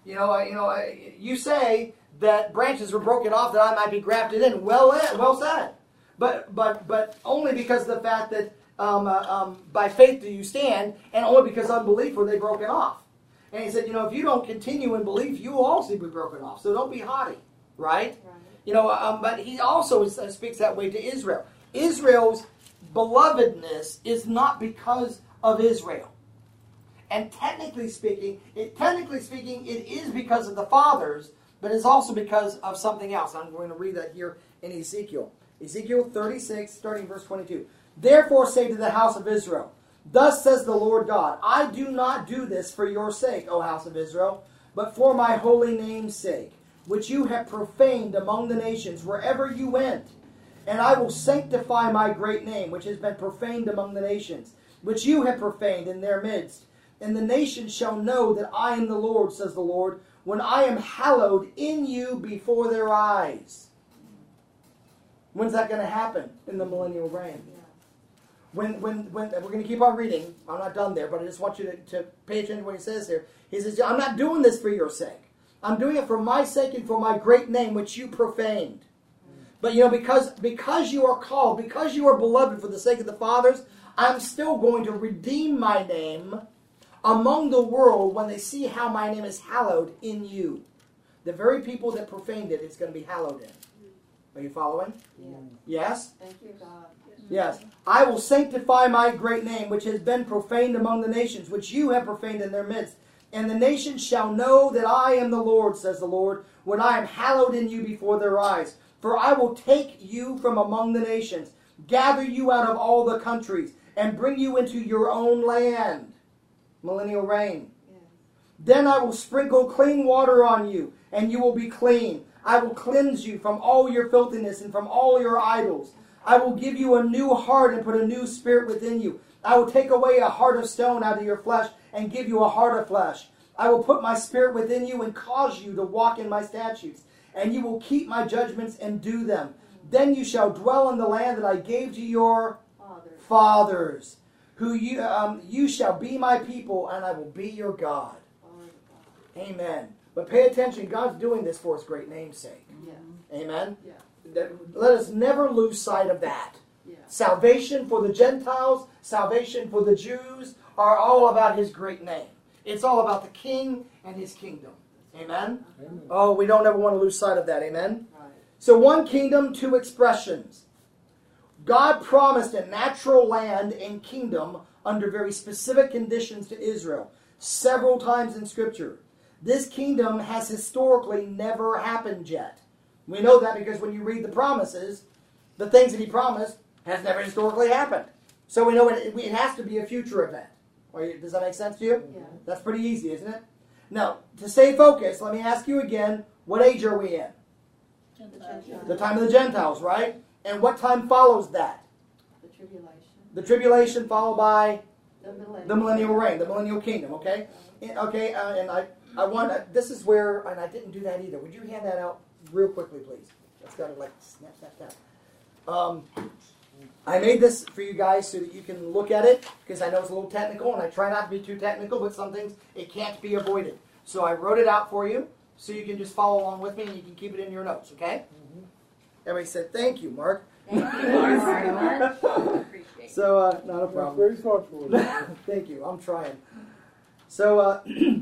You say that branches were broken off that I might be grafted in. Well said. But only because of the fact that by faith do you stand, and only because unbelief were they broken off. And he said, if you don't continue in belief, you will also be broken off. So don't be haughty, right? But he also speaks that way to Israel. Israel's belovedness is not because of Israel. And technically speaking, it is because of the fathers, but it's also because of something else. I'm going to read that here in Ezekiel. Ezekiel 36, starting verse 22. Therefore say to the house of Israel, thus says the Lord God, I do not do this for your sake, O house of Israel, but for my holy name's sake, which you have profaned among the nations wherever you went. And I will sanctify my great name, which has been profaned among the nations, which you have profaned in their midst. and the nations shall know that I am the Lord, says the Lord, when I am hallowed in you before their eyes. When's that going to happen? In the millennial reign. When we're going to keep on reading. I'm not done there, but I just want you to pay attention to what he says here. He says, I'm not doing this for your sake. I'm doing it for my sake and for my great name, which you profaned. But because you are called, because you are beloved for the sake of the fathers, I'm still going to redeem my name among the world when they see how my name is hallowed in you. The very people that profaned it, it's going to be hallowed in. Are you following? Yeah. Yes? Thank you, God. Yes. I will sanctify my great name, which has been profaned among the nations, which you have profaned in their midst. And the nations shall know that I am the Lord, says the Lord, when I am hallowed in you before their eyes. For I will take you from among the nations, gather you out of all the countries, and bring you into your own land. Millennial reign. Yes. Then I will sprinkle clean water on you, and you will be clean. I will cleanse you from all your filthiness and from all your idols. I will give you a new heart and put a new spirit within you. I will take away a heart of stone out of your flesh and give you a heart of flesh. I will put my spirit within you and cause you to walk in my statutes. And you will keep my judgments and do them. Then you shall dwell in the land that I gave to your fathers. Who you shall be my people, and I will be your God. Amen. But pay attention, God's doing this for his great name's sake. Yeah. Amen. Yeah. Let us never lose sight of that. Yeah. Salvation for the Gentiles, salvation for the Jews are all about his great name. It's all about the King and his kingdom. Amen? Amen. Oh, we don't ever want to lose sight of that. Amen? Right. So one kingdom, two expressions. God promised a natural land and kingdom under very specific conditions to Israel several times in Scripture. This kingdom has historically never happened yet. We know that because when you read the promises, the things that he promised has never historically happened. So we know it has to be a future event. Does that make sense to you? Yeah. That's pretty easy, isn't it? Now, to stay focused, let me ask you again, what age are we in? The time of the Gentiles, right? And what time follows that? The tribulation. The tribulation followed by The the millennial reign, the millennial kingdom, okay? And I want, this is where, and I didn't do that either. Would you hand that out real quickly, please? That's got to like snap, snap, snap. I made this for you guys so that you can look at it, because I know it's a little technical, and I try not to be too technical, but some things, it can't be avoided. So I wrote it out for you, so you can just follow along with me, and you can keep it in your notes, okay? Mm-hmm. Everybody said, thank you, Mark. Thank you very much. Appreciate it. So, not a That's problem. very thoughtful. Thank you. I'm trying. So,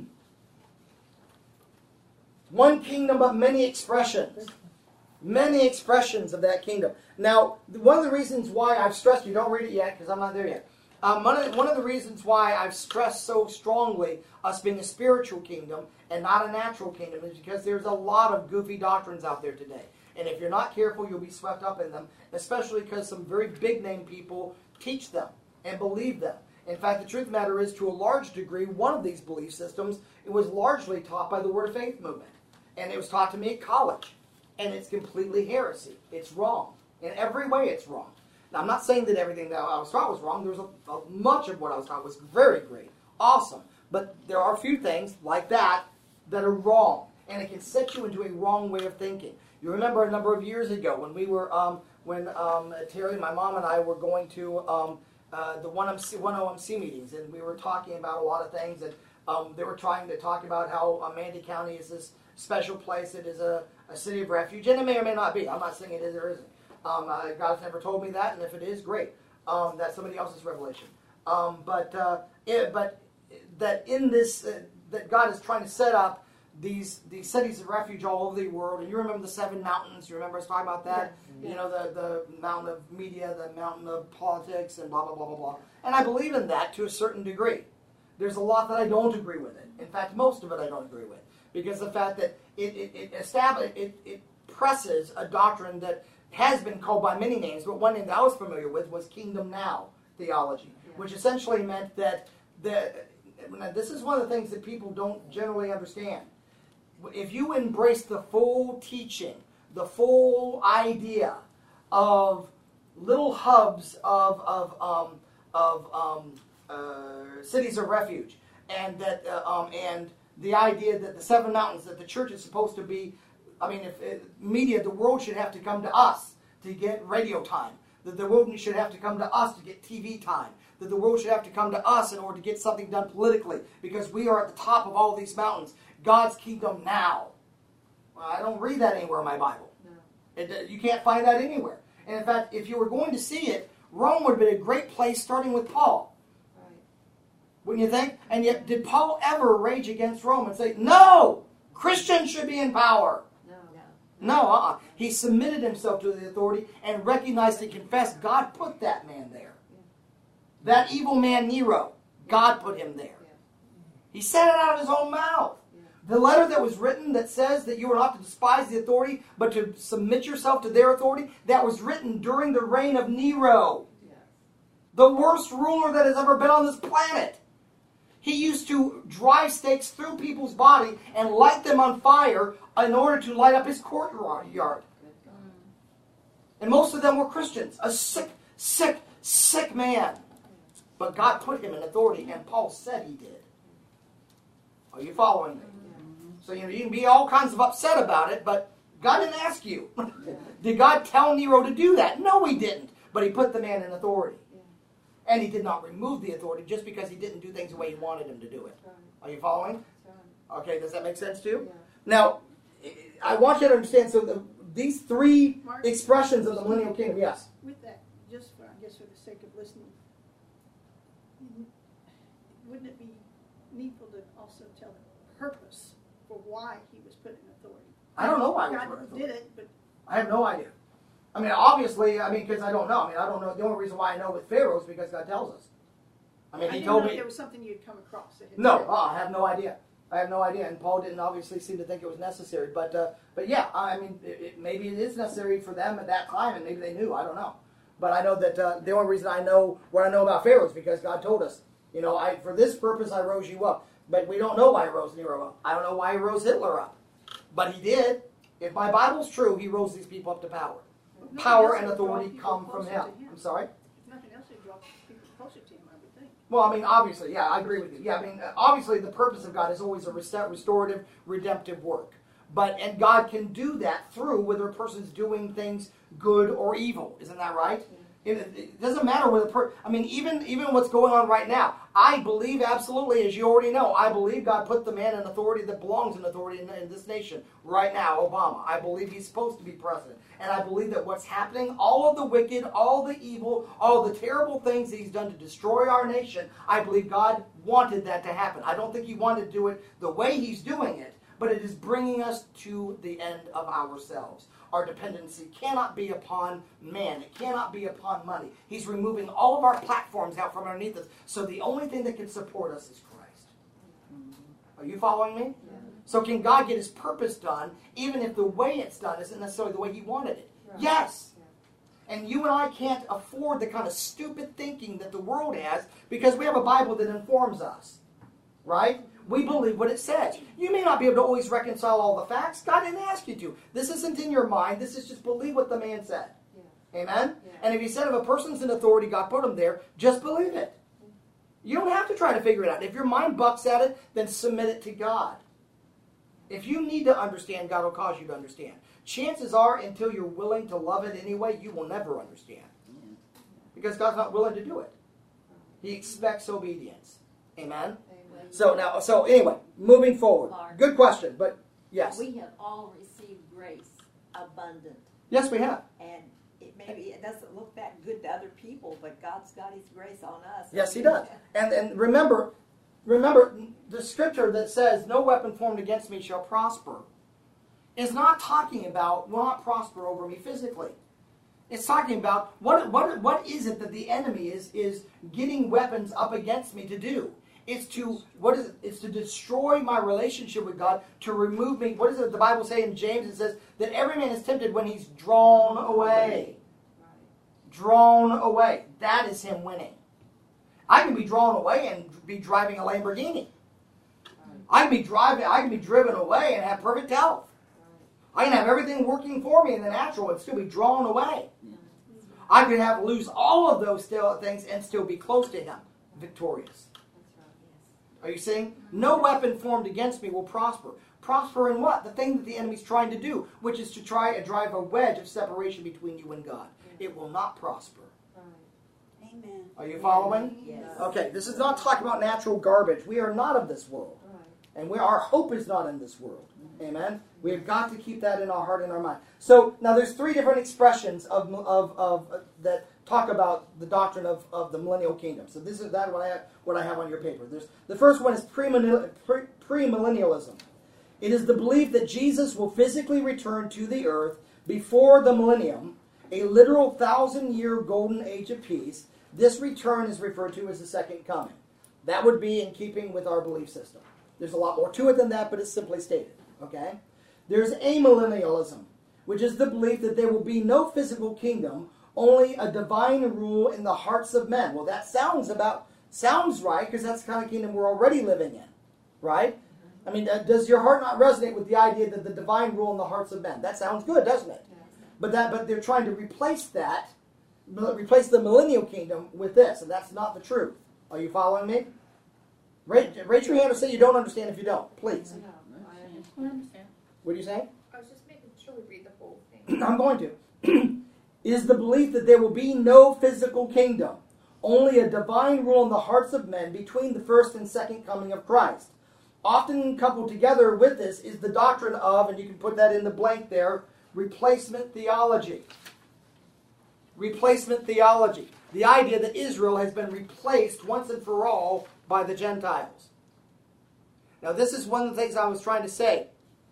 one kingdom, but many expressions. Many expressions of that kingdom. Now, one of the reasons why I've stressed, you don't read it yet because I'm not there yet. One of the reasons why I've stressed so strongly us being a spiritual kingdom and not a natural kingdom is because there's a lot of goofy doctrines out there today. And if you're not careful, you'll be swept up in them, especially because some very big-name people teach them and believe them. In fact, the truth of the matter is, to a large degree, one of these belief systems, it was largely taught by the Word of Faith movement. And it was taught to me at college. And it's completely heresy. It's wrong. In every way, it's wrong. Now, I'm not saying that everything that I was taught was wrong. There was much of what I was taught was very great, awesome. But there are a few things like that that are wrong. And it can set you into a wrong way of thinking. You remember a number of years ago when we were, Terry, my mom, and I were going to the 1OMC meetings, and we were talking about a lot of things, and they were trying to talk about how Mandy County is this special place. It is a city of refuge, and it may or may not be. I'm not saying it is or isn't. God's never told me that, and if it is, great. That's somebody else's revelation. But that in this, that God is trying to set up these cities of refuge all over the world. And you remember the 7 mountains. You remember us talking about that? Yeah. You know, the mountain of media, the mountain of politics, and blah, blah, blah, blah, blah. And I believe in that to a certain degree. There's a lot that I don't agree with it. In fact, most of it I don't agree with. Because the fact that it presses a doctrine that has been called by many names, but one name that I was familiar with was Kingdom Now theology, which essentially meant that this is one of the things that people don't generally understand. If you embrace the full teaching, the full idea of little hubs of cities of refuge, and that and the idea that the 7 mountains, that the church is supposed to be, I mean, if media, the world should have to come to us to get radio time, that the world should have to come to us to get TV time, that the world should have to come to us in order to get something done politically, because we are at the top of all these mountains. God's kingdom now. Well, I don't read that anywhere in my Bible. No. You can't find that anywhere. And in fact, if you were going to see it, Rome would have been a great place, starting with Paul. Right. Wouldn't you think? And yet, did Paul ever rage against Rome and say, no, Christians should be in power? No, He submitted himself to the authority and recognized and confessed God put that man there. Yeah. That evil man Nero, God put him there. Yeah. He said it out of his own mouth. Yeah. The letter that was written that says that you are not to despise the authority, but to submit yourself to their authority, that was written during the reign of Nero. Yeah. The worst ruler that has ever been on this planet. He used to drive stakes through people's body and light them on fire in order to light up his courtyard. And most of them were Christians. A sick, sick, sick man. But God put him in authority, and Paul said he did. Are you following me? So you can be all kinds of upset about it, but God didn't ask you. Did God tell Nero to do that? No, he didn't. But he put the man in authority. And he did not remove the authority just because he didn't do things the way he wanted him to do it. Are you following? Okay, does that make sense to you? Yeah. Now, I want you to understand, so these 3 expressions of the millennial kingdom, yes? With that, just for, I guess for the sake of listening, wouldn't it be needful to also tell the purpose for why he was put in authority? I don't know why he was put in authority. God did it, but... I have no idea. I mean, obviously, because I don't know. I don't know. The only reason why I know with Pharaoh is because God tells us. I mean, he told me. There was something you'd come across. No, I have no idea. I have no idea, and Paul didn't obviously seem to think it was necessary. But yeah, I mean, maybe it is necessary for them at that time, and maybe they knew. I don't know. But I know that the only reason I know what I know about Pharaoh is because God told us. You know, for this purpose I rose you up. But we don't know why he rose Nero up. I don't know why he rose Hitler up. But he did. If my Bible's true, he rose these people up to power. Power and authority come from him. I'm sorry? If nothing else, it draws people closer to him, I would think. Well, I mean, obviously, yeah, I agree with you. Yeah, I mean, obviously, the purpose of God is always a restorative, redemptive work. And God can do that through whether a person's doing things good or evil. Isn't that right? It doesn't matter whether even what's going on right now. I believe absolutely, as you already know, I believe God put the man in authority that belongs in authority in this nation right now, Obama. I believe he's supposed to be president. And I believe that what's happening, all of the wicked, all the evil, all the terrible things that he's done to destroy our nation, I believe God wanted that to happen. I don't think he wanted to do it the way he's doing it, but it is bringing us to the end of ourselves. Our dependency cannot be upon man. It cannot be upon money. He's removing all of our platforms out from underneath us. So the only thing that can support us is Christ. Are you following me? Yeah. So can God get his purpose done, even if the way it's done isn't necessarily the way he wanted it? Right. Yes. Yeah. And you and I can't afford the kind of stupid thinking that the world has because we have a Bible that informs us. Right? We believe what it says. You may not be able to always reconcile all the facts. God didn't ask you to. This isn't in your mind. This is just believe what the man said. Yeah. Amen? Yeah. And if he said if a person's in authority, God put him there, just believe it. You don't have to try to figure it out. If your mind bucks at it, then submit it to God. If you need to understand, God will cause you to understand. Chances are, until you're willing to love it anyway, you will never understand. Because God's not willing to do it. He expects obedience. Amen? So anyway, moving forward. Mark. Good question, but yes. We have all received grace abundant. Yes, we have. And maybe it doesn't look that good to other people, but God's got his grace on us. Yes, he does. And remember, the scripture that says, no weapon formed against me shall prosper, is not talking about, will not prosper over me physically. It's talking about, what is it that the enemy is getting weapons up against me to do? It's to, It's to destroy my relationship with God, to remove me. What does the Bible say in James? It says that every man is tempted when he's drawn away. Drawn away. That is him winning. I can be drawn away and be driving a Lamborghini. I can be driven away and have perfect health. I can have everything working for me in the natural and still be drawn away. I could lose all of those things and still be close to him, victorious. Are you seeing? No weapon formed against me will prosper. Prosper in what? The thing that the enemy's trying to do, which is to try and drive a wedge of separation between you and God. It will not prosper. Amen. Are you following? Yes. Okay, this is not talking about natural garbage. We are not of this world. And our hope is not in this world. Amen? We have got to keep that in our heart and our mind. So, now there's three different expressions of that talk about the doctrine of the millennial kingdom. So this is what I have on your paper. The first one is premillennialism. It is the belief that Jesus will physically return to the earth before the millennium, a literal 1,000-year golden age of peace. This return is referred to as the second coming. That would be in keeping with our belief system. There's a lot more to it than that, but it's simply stated. Okay? There's amillennialism, which is the belief that there will be no physical kingdom, only a divine rule in the hearts of men. Well, that sounds right, because that's the kind of kingdom we're already living in. Right? I mean, does your heart not resonate with the idea that the divine rule in the hearts of men? That sounds good, doesn't it? But they're trying to replace the millennial kingdom with this, and that's not the truth. Are you following me? Raise your hand or say you don't understand if you don't, please. I understand. What are you saying? I was just making sure we read the whole thing. I'm going to. Is the belief that there will be no physical kingdom, only a divine rule in the hearts of men between the first and second coming of Christ. Often coupled together with this is the doctrine of, and you can put that in the blank there, replacement theology. Replacement theology. The idea that Israel has been replaced once and for all by the Gentiles. Now, this is one of the things I was trying to say.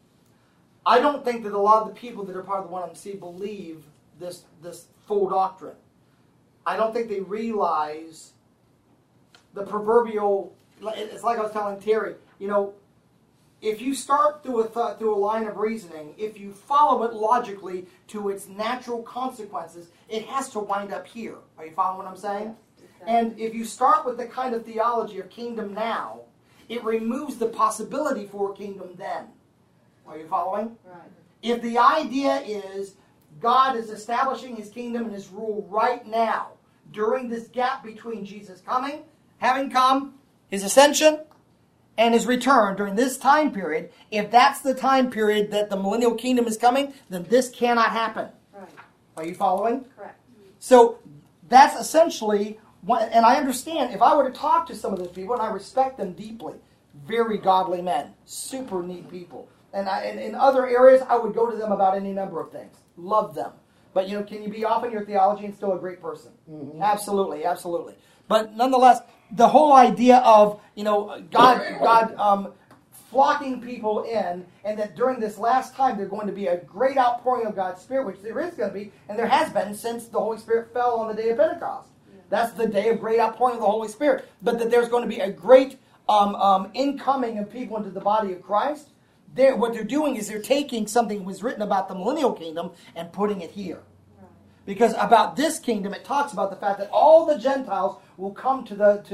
I don't think that a lot of the people that are part of the 1MC believe this full doctrine. I don't think they realize the proverbial. It's like I was telling Terry. You know, if you start through a line of reasoning, if you follow it logically to its natural consequences, it has to wind up here. Are you following what I'm saying? And if you start with the kind of theology of kingdom now, it removes the possibility for a kingdom then. Are you following? Right. If the idea is God is establishing his kingdom and his rule right now, during this gap between Jesus coming, having come, his ascension, and his return during this time period, if that's the time period that the millennial kingdom is coming, then this cannot happen. Right. Are you following? Correct. So that's essentially, and I understand, if I were to talk to some of those people, and I respect them deeply, very godly men, super neat people, and in other areas, I would go to them about any number of things. Love them. But, you know, can you be off in your theology and still a great person? Mm-hmm. Absolutely, absolutely. But nonetheless, the whole idea of, you know, God flocking people in, and that during this last time there's going to be a great outpouring of God's Spirit, which there is going to be, and there has been since the Holy Spirit fell on the day of Pentecost. That's the day of great outpouring of the Holy Spirit. But that there's going to be a great incoming of people into the body of Christ. What they're doing is they're taking something that was written about the millennial kingdom and putting it here. Because about this kingdom, it talks about the fact that all the Gentiles will come to the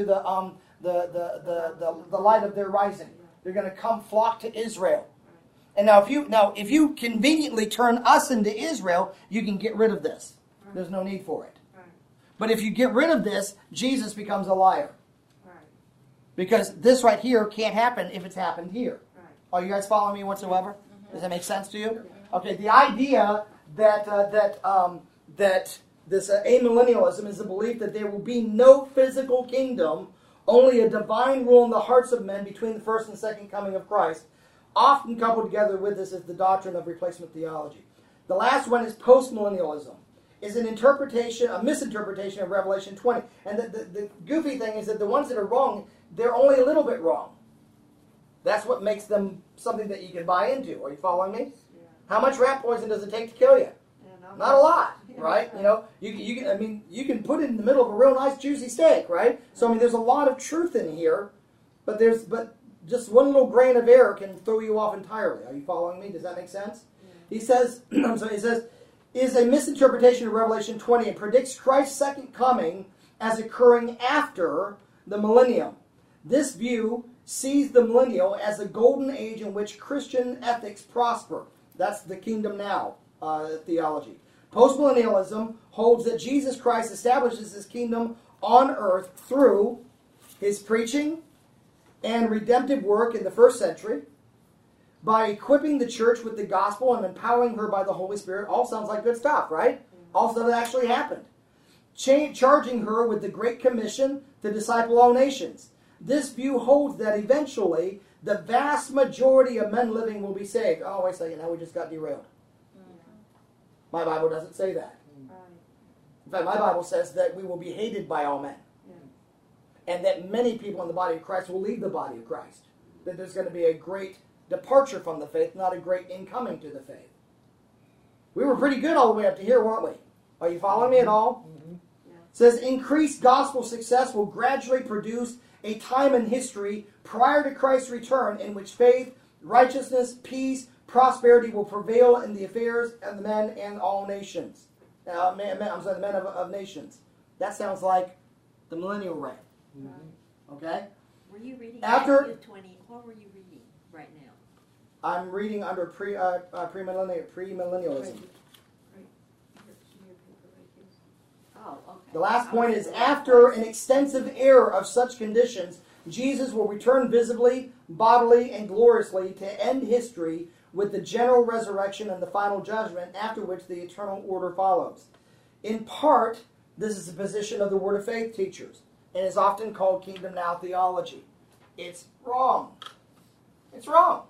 light of their rising. They're going to come flock to Israel. And now, if you conveniently turn us into Israel, you can get rid of this. There's no need for it. But if you get rid of this, Jesus becomes a liar. Because this right here can't happen if it's happened here. Are you guys following me whatsoever? Does that make sense to you? Okay, the idea that this amillennialism is the belief that there will be no physical kingdom, only a divine rule in the hearts of men between the first and second coming of Christ. Often coupled together with this is the doctrine of replacement theology. The last one is postmillennialism. Is an interpretation, a misinterpretation of Revelation 20. And the goofy thing is that the ones that are wrong, they're only a little bit wrong. That's what makes them something that you can buy into. Are you following me? Yeah. How much rat poison does it take to kill you? Yeah, not a lot, right? You know, you can put it in the middle of a real nice juicy steak, right? So I mean, there's a lot of truth in here, but just one little grain of error can throw you off entirely. Are you following me? Does that make sense? Yeah. He says, is a misinterpretation of Revelation 20 and predicts Christ's second coming as occurring after the millennium. This view sees the millennial as a golden age in which Christian ethics prosper. That's the kingdom now theology. Postmillennialism holds that Jesus Christ establishes his kingdom on earth through his preaching, and redemptive work in the first century, by equipping the church with the gospel and empowering her by the Holy Spirit. All sounds like good stuff, right? All stuff that actually happened. Charging her with the Great Commission to disciple all nations. This view holds that eventually the vast majority of men living will be saved. Oh, wait a second, now we just got derailed. My Bible doesn't say that. In fact, my Bible says that we will be hated by all men. And that many people in the body of Christ will leave the body of Christ. That there's going to be a great departure from the faith, not a great incoming to the faith. We were pretty good all the way up to here, weren't we? Are you following me at all? It says, increased gospel success will gradually produce a time in history prior to Christ's return in which faith, righteousness, peace, prosperity will prevail in the affairs of the men and all nations. I'm sorry, the men of nations. That sounds like the millennial reign. Okay? Were you reading After- Matthew 20? What were you reading right now? I'm reading under premillennialism. Oh, okay. The last point is, after an extensive era of such conditions, Jesus will return visibly, bodily, and gloriously to end history with the general resurrection and the final judgment, after which the eternal order follows. In part, this is the position of the Word of Faith teachers, and is often called Kingdom Now theology. It's wrong. It's wrong.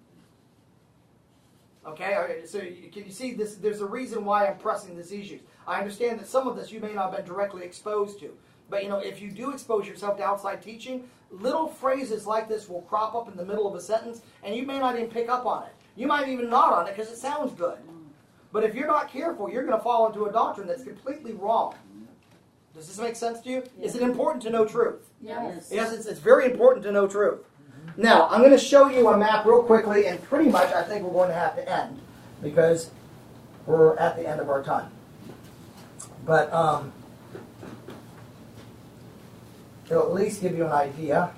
Okay, so can you see this? There's a reason why I'm pressing this issue. I understand that some of this you may not have been directly exposed to. But, if you do expose yourself to outside teaching, little phrases like this will crop up in the middle of a sentence, and you may not even pick up on it. You might even nod on it because it sounds good. But if you're not careful, you're going to fall into a doctrine that's completely wrong. Does this make sense to you? Yeah. Is it important to know truth? Yes. Yes, it's very important to know truth. Now, I'm going to show you a map real quickly, and pretty much I think we're going to have to end because we're at the end of our time. But it'll at least give you an idea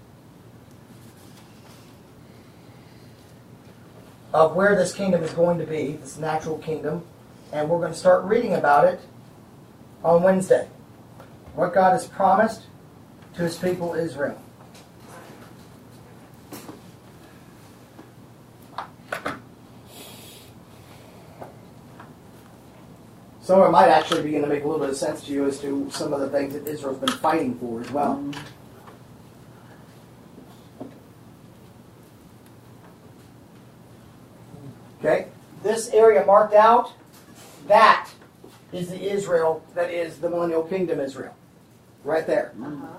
of where this kingdom is going to be, this natural kingdom, and we're going to start reading about it on Wednesday. What God has promised to His people Israel. So it might actually begin to make a little bit of sense to you as to some of the things that Israel's been fighting for as well. Okay, this area marked out, that is the Israel that is the millennial kingdom Israel. Right there.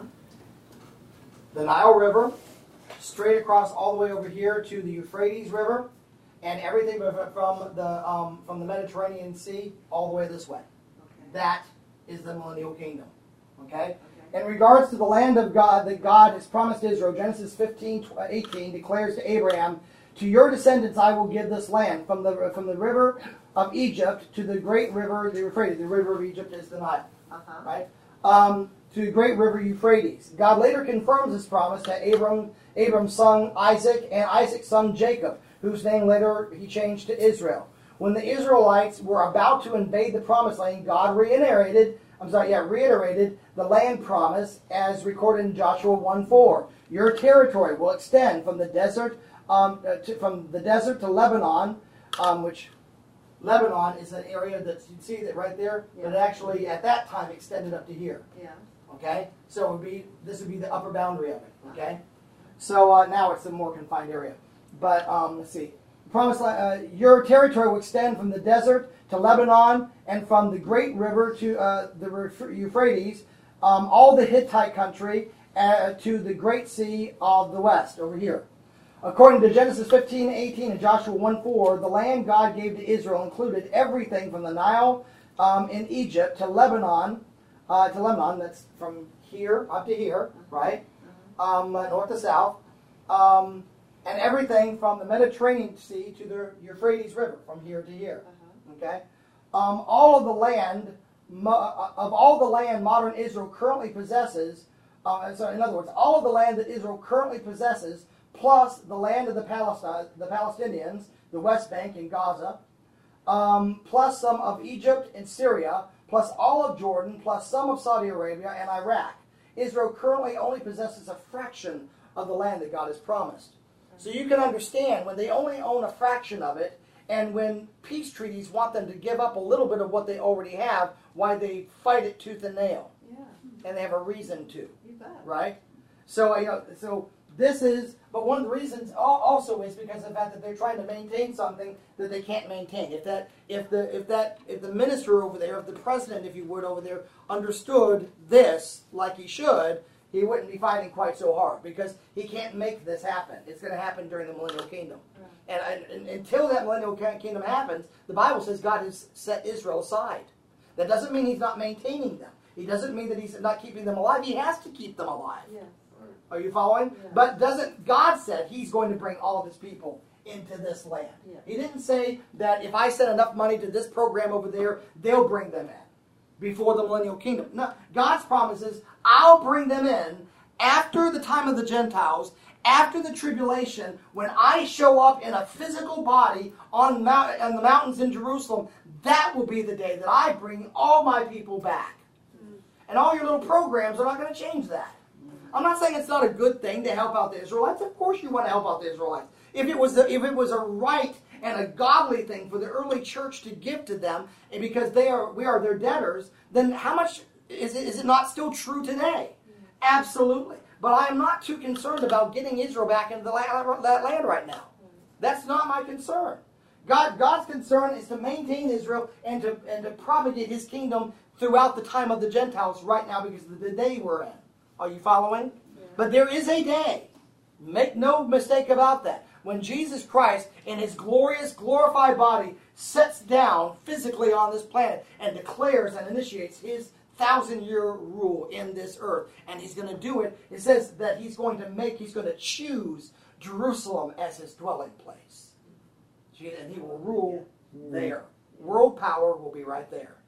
The Nile River, straight across all the way over here to the Euphrates River, and everything from the Mediterranean Sea all the way this way. Okay. That is the millennial kingdom. Okay? In regards to the land of God that God has promised Israel, Genesis 15:18 declares to Abraham, "To your descendants I will give this land, from the river of Egypt to the great river, the Euphrates." The river of Egypt is the Nile. Right? To the great river Euphrates. God later confirms His promise to Abram's son Isaac and Isaac's son Jacob, whose name later He changed to Israel. When the Israelites were about to invade the promised land, God reiterated the land promise as recorded in Joshua 1:4. Your territory will extend from the desert to Lebanon, which Lebanon is an area that you see that right there, but it actually at that time extended up to here. Yeah. Okay, so this would be the upper boundary of it. Okay, so now it's a more confined area. But let's see. Promise your territory will extend from the desert to Lebanon, and from the great river to the Euphrates, all the Hittite country, to the great sea of the west over here. According to Genesis 15:18 and Joshua 1:4, the land God gave to Israel included everything from the Nile in Egypt to Lebanon. That's from here up to here, right? North to south. And everything from the Mediterranean Sea to the Euphrates River, from here to here. Okay, all of the land modern Israel currently possesses. So in other words, all of the land that Israel currently possesses, plus the land of the Palestinians, the West Bank and Gaza, plus some of Egypt and Syria, plus all of Jordan, plus some of Saudi Arabia and Iraq. Israel currently only possesses a fraction of the land that God has promised. So you can understand when they only own a fraction of it, and when peace treaties want them to give up a little bit of what they already have, why they fight it tooth and nail. Yeah, And they have a reason to, you bet. right? So, so this is, but one of the reasons also is because of the fact that they're trying to maintain something that they can't maintain. If the minister over there, if the president, if you would, over there, understood this like he should, he wouldn't be fighting quite so hard because he can't make this happen. It's going to happen during the millennial kingdom. Right. And until that millennial kingdom happens, the Bible says God has set Israel aside. That doesn't mean he's not maintaining them. He doesn't mean that he's not keeping them alive. He has to keep them alive. Yeah. Are you following? Yeah. But God said he's going to bring all of his people into this land. Yeah. He didn't say that if I send enough money to this program over there, they'll bring them in before the millennial kingdom. No, God's promise is, I'll bring them in after the time of the Gentiles, after the tribulation, when I show up in a physical body on the mountains in Jerusalem. That will be the day that I bring all my people back. And all your little programs are not going to change that. I'm not saying it's not a good thing to help out the Israelites. Of course you want to help out the Israelites. If it was a right and a godly thing for the early church to give to them, and because we are their debtors, then how much is it not still true today? Absolutely. But I am not too concerned about getting Israel back into that land right now. That's not my concern. God's concern is to maintain Israel and to propagate his kingdom throughout the time of the Gentiles right now because of the day we're in. Are you following? Yeah. But there is a day, make no mistake about that, when Jesus Christ in his glorious, glorified body sets down physically on this planet and declares and initiates his 1,000-year rule in this earth. And he's going to do it. It says that he's going to choose Jerusalem as his dwelling place. And he will rule there. World power will be right there.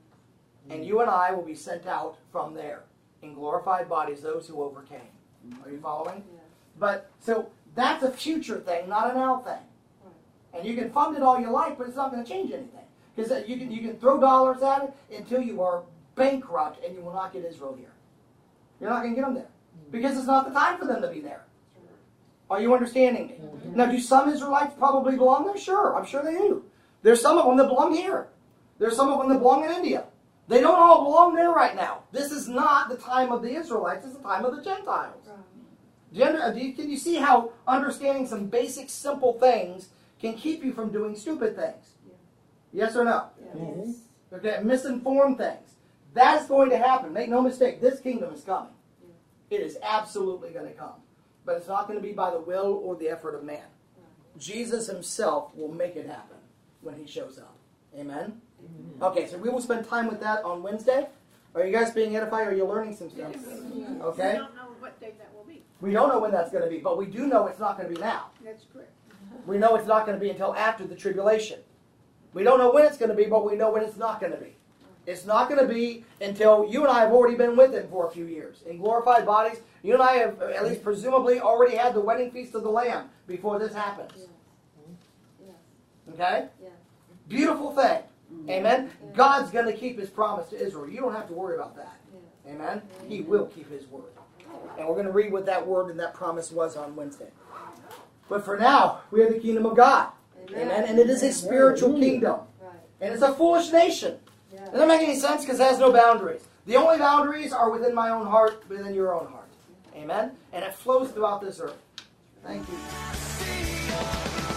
And you and I will be sent out from there in glorified bodies, those who overcame. Are you following? Yeah. But, so, that's a future thing, not a now thing. And you can fund it all you like, but it's not going to change anything. Because you can throw dollars at it until you are bankrupt and you will not get Israel here. You're not going to get them there. Because it's not the time for them to be there. Are you understanding me? Mm-hmm. Now, do some Israelites probably belong there? Sure, I'm sure they do. There's some of them that belong here. There's some of them that belong in India. They don't all belong there right now. This is not the time of the Israelites. It's the time of the Gentiles. Can you see how understanding some basic, simple things can keep you from doing stupid things? Yeah. Yes or no? Yeah. Mm-hmm. Okay, misinformed things. That's going to happen. Make no mistake. This kingdom is coming. It is absolutely going to come. But it's not going to be by the will or the effort of man. Jesus himself will make it happen when he shows up. Amen? Okay, so we will spend time with that on Wednesday. Are you guys being edified? Are you learning some stuff? Okay? We don't know what day that will be. We don't know when that's going to be, but we do know it's not going to be now. That's correct. We know it's not going to be until after the tribulation. We don't know when it's going to be, but we know when it's not going to be. It's not going to be until you and I have already been with him for a few years. In glorified bodies, you and I have, at least presumably, already had the wedding feast of the Lamb before this happens. Okay? Yeah. Beautiful thing. Amen? God's going to keep his promise to Israel. You don't have to worry about that. Amen? He will keep his word. And we're going to read what that word and that promise was on Wednesday. But for now, we are the kingdom of God. Amen? And it is a spiritual kingdom. And it's a foolish nation. Doesn't that make any sense? Because it has no boundaries. The only boundaries are within my own heart, within your own heart. Amen? And it flows throughout this earth. Thank you.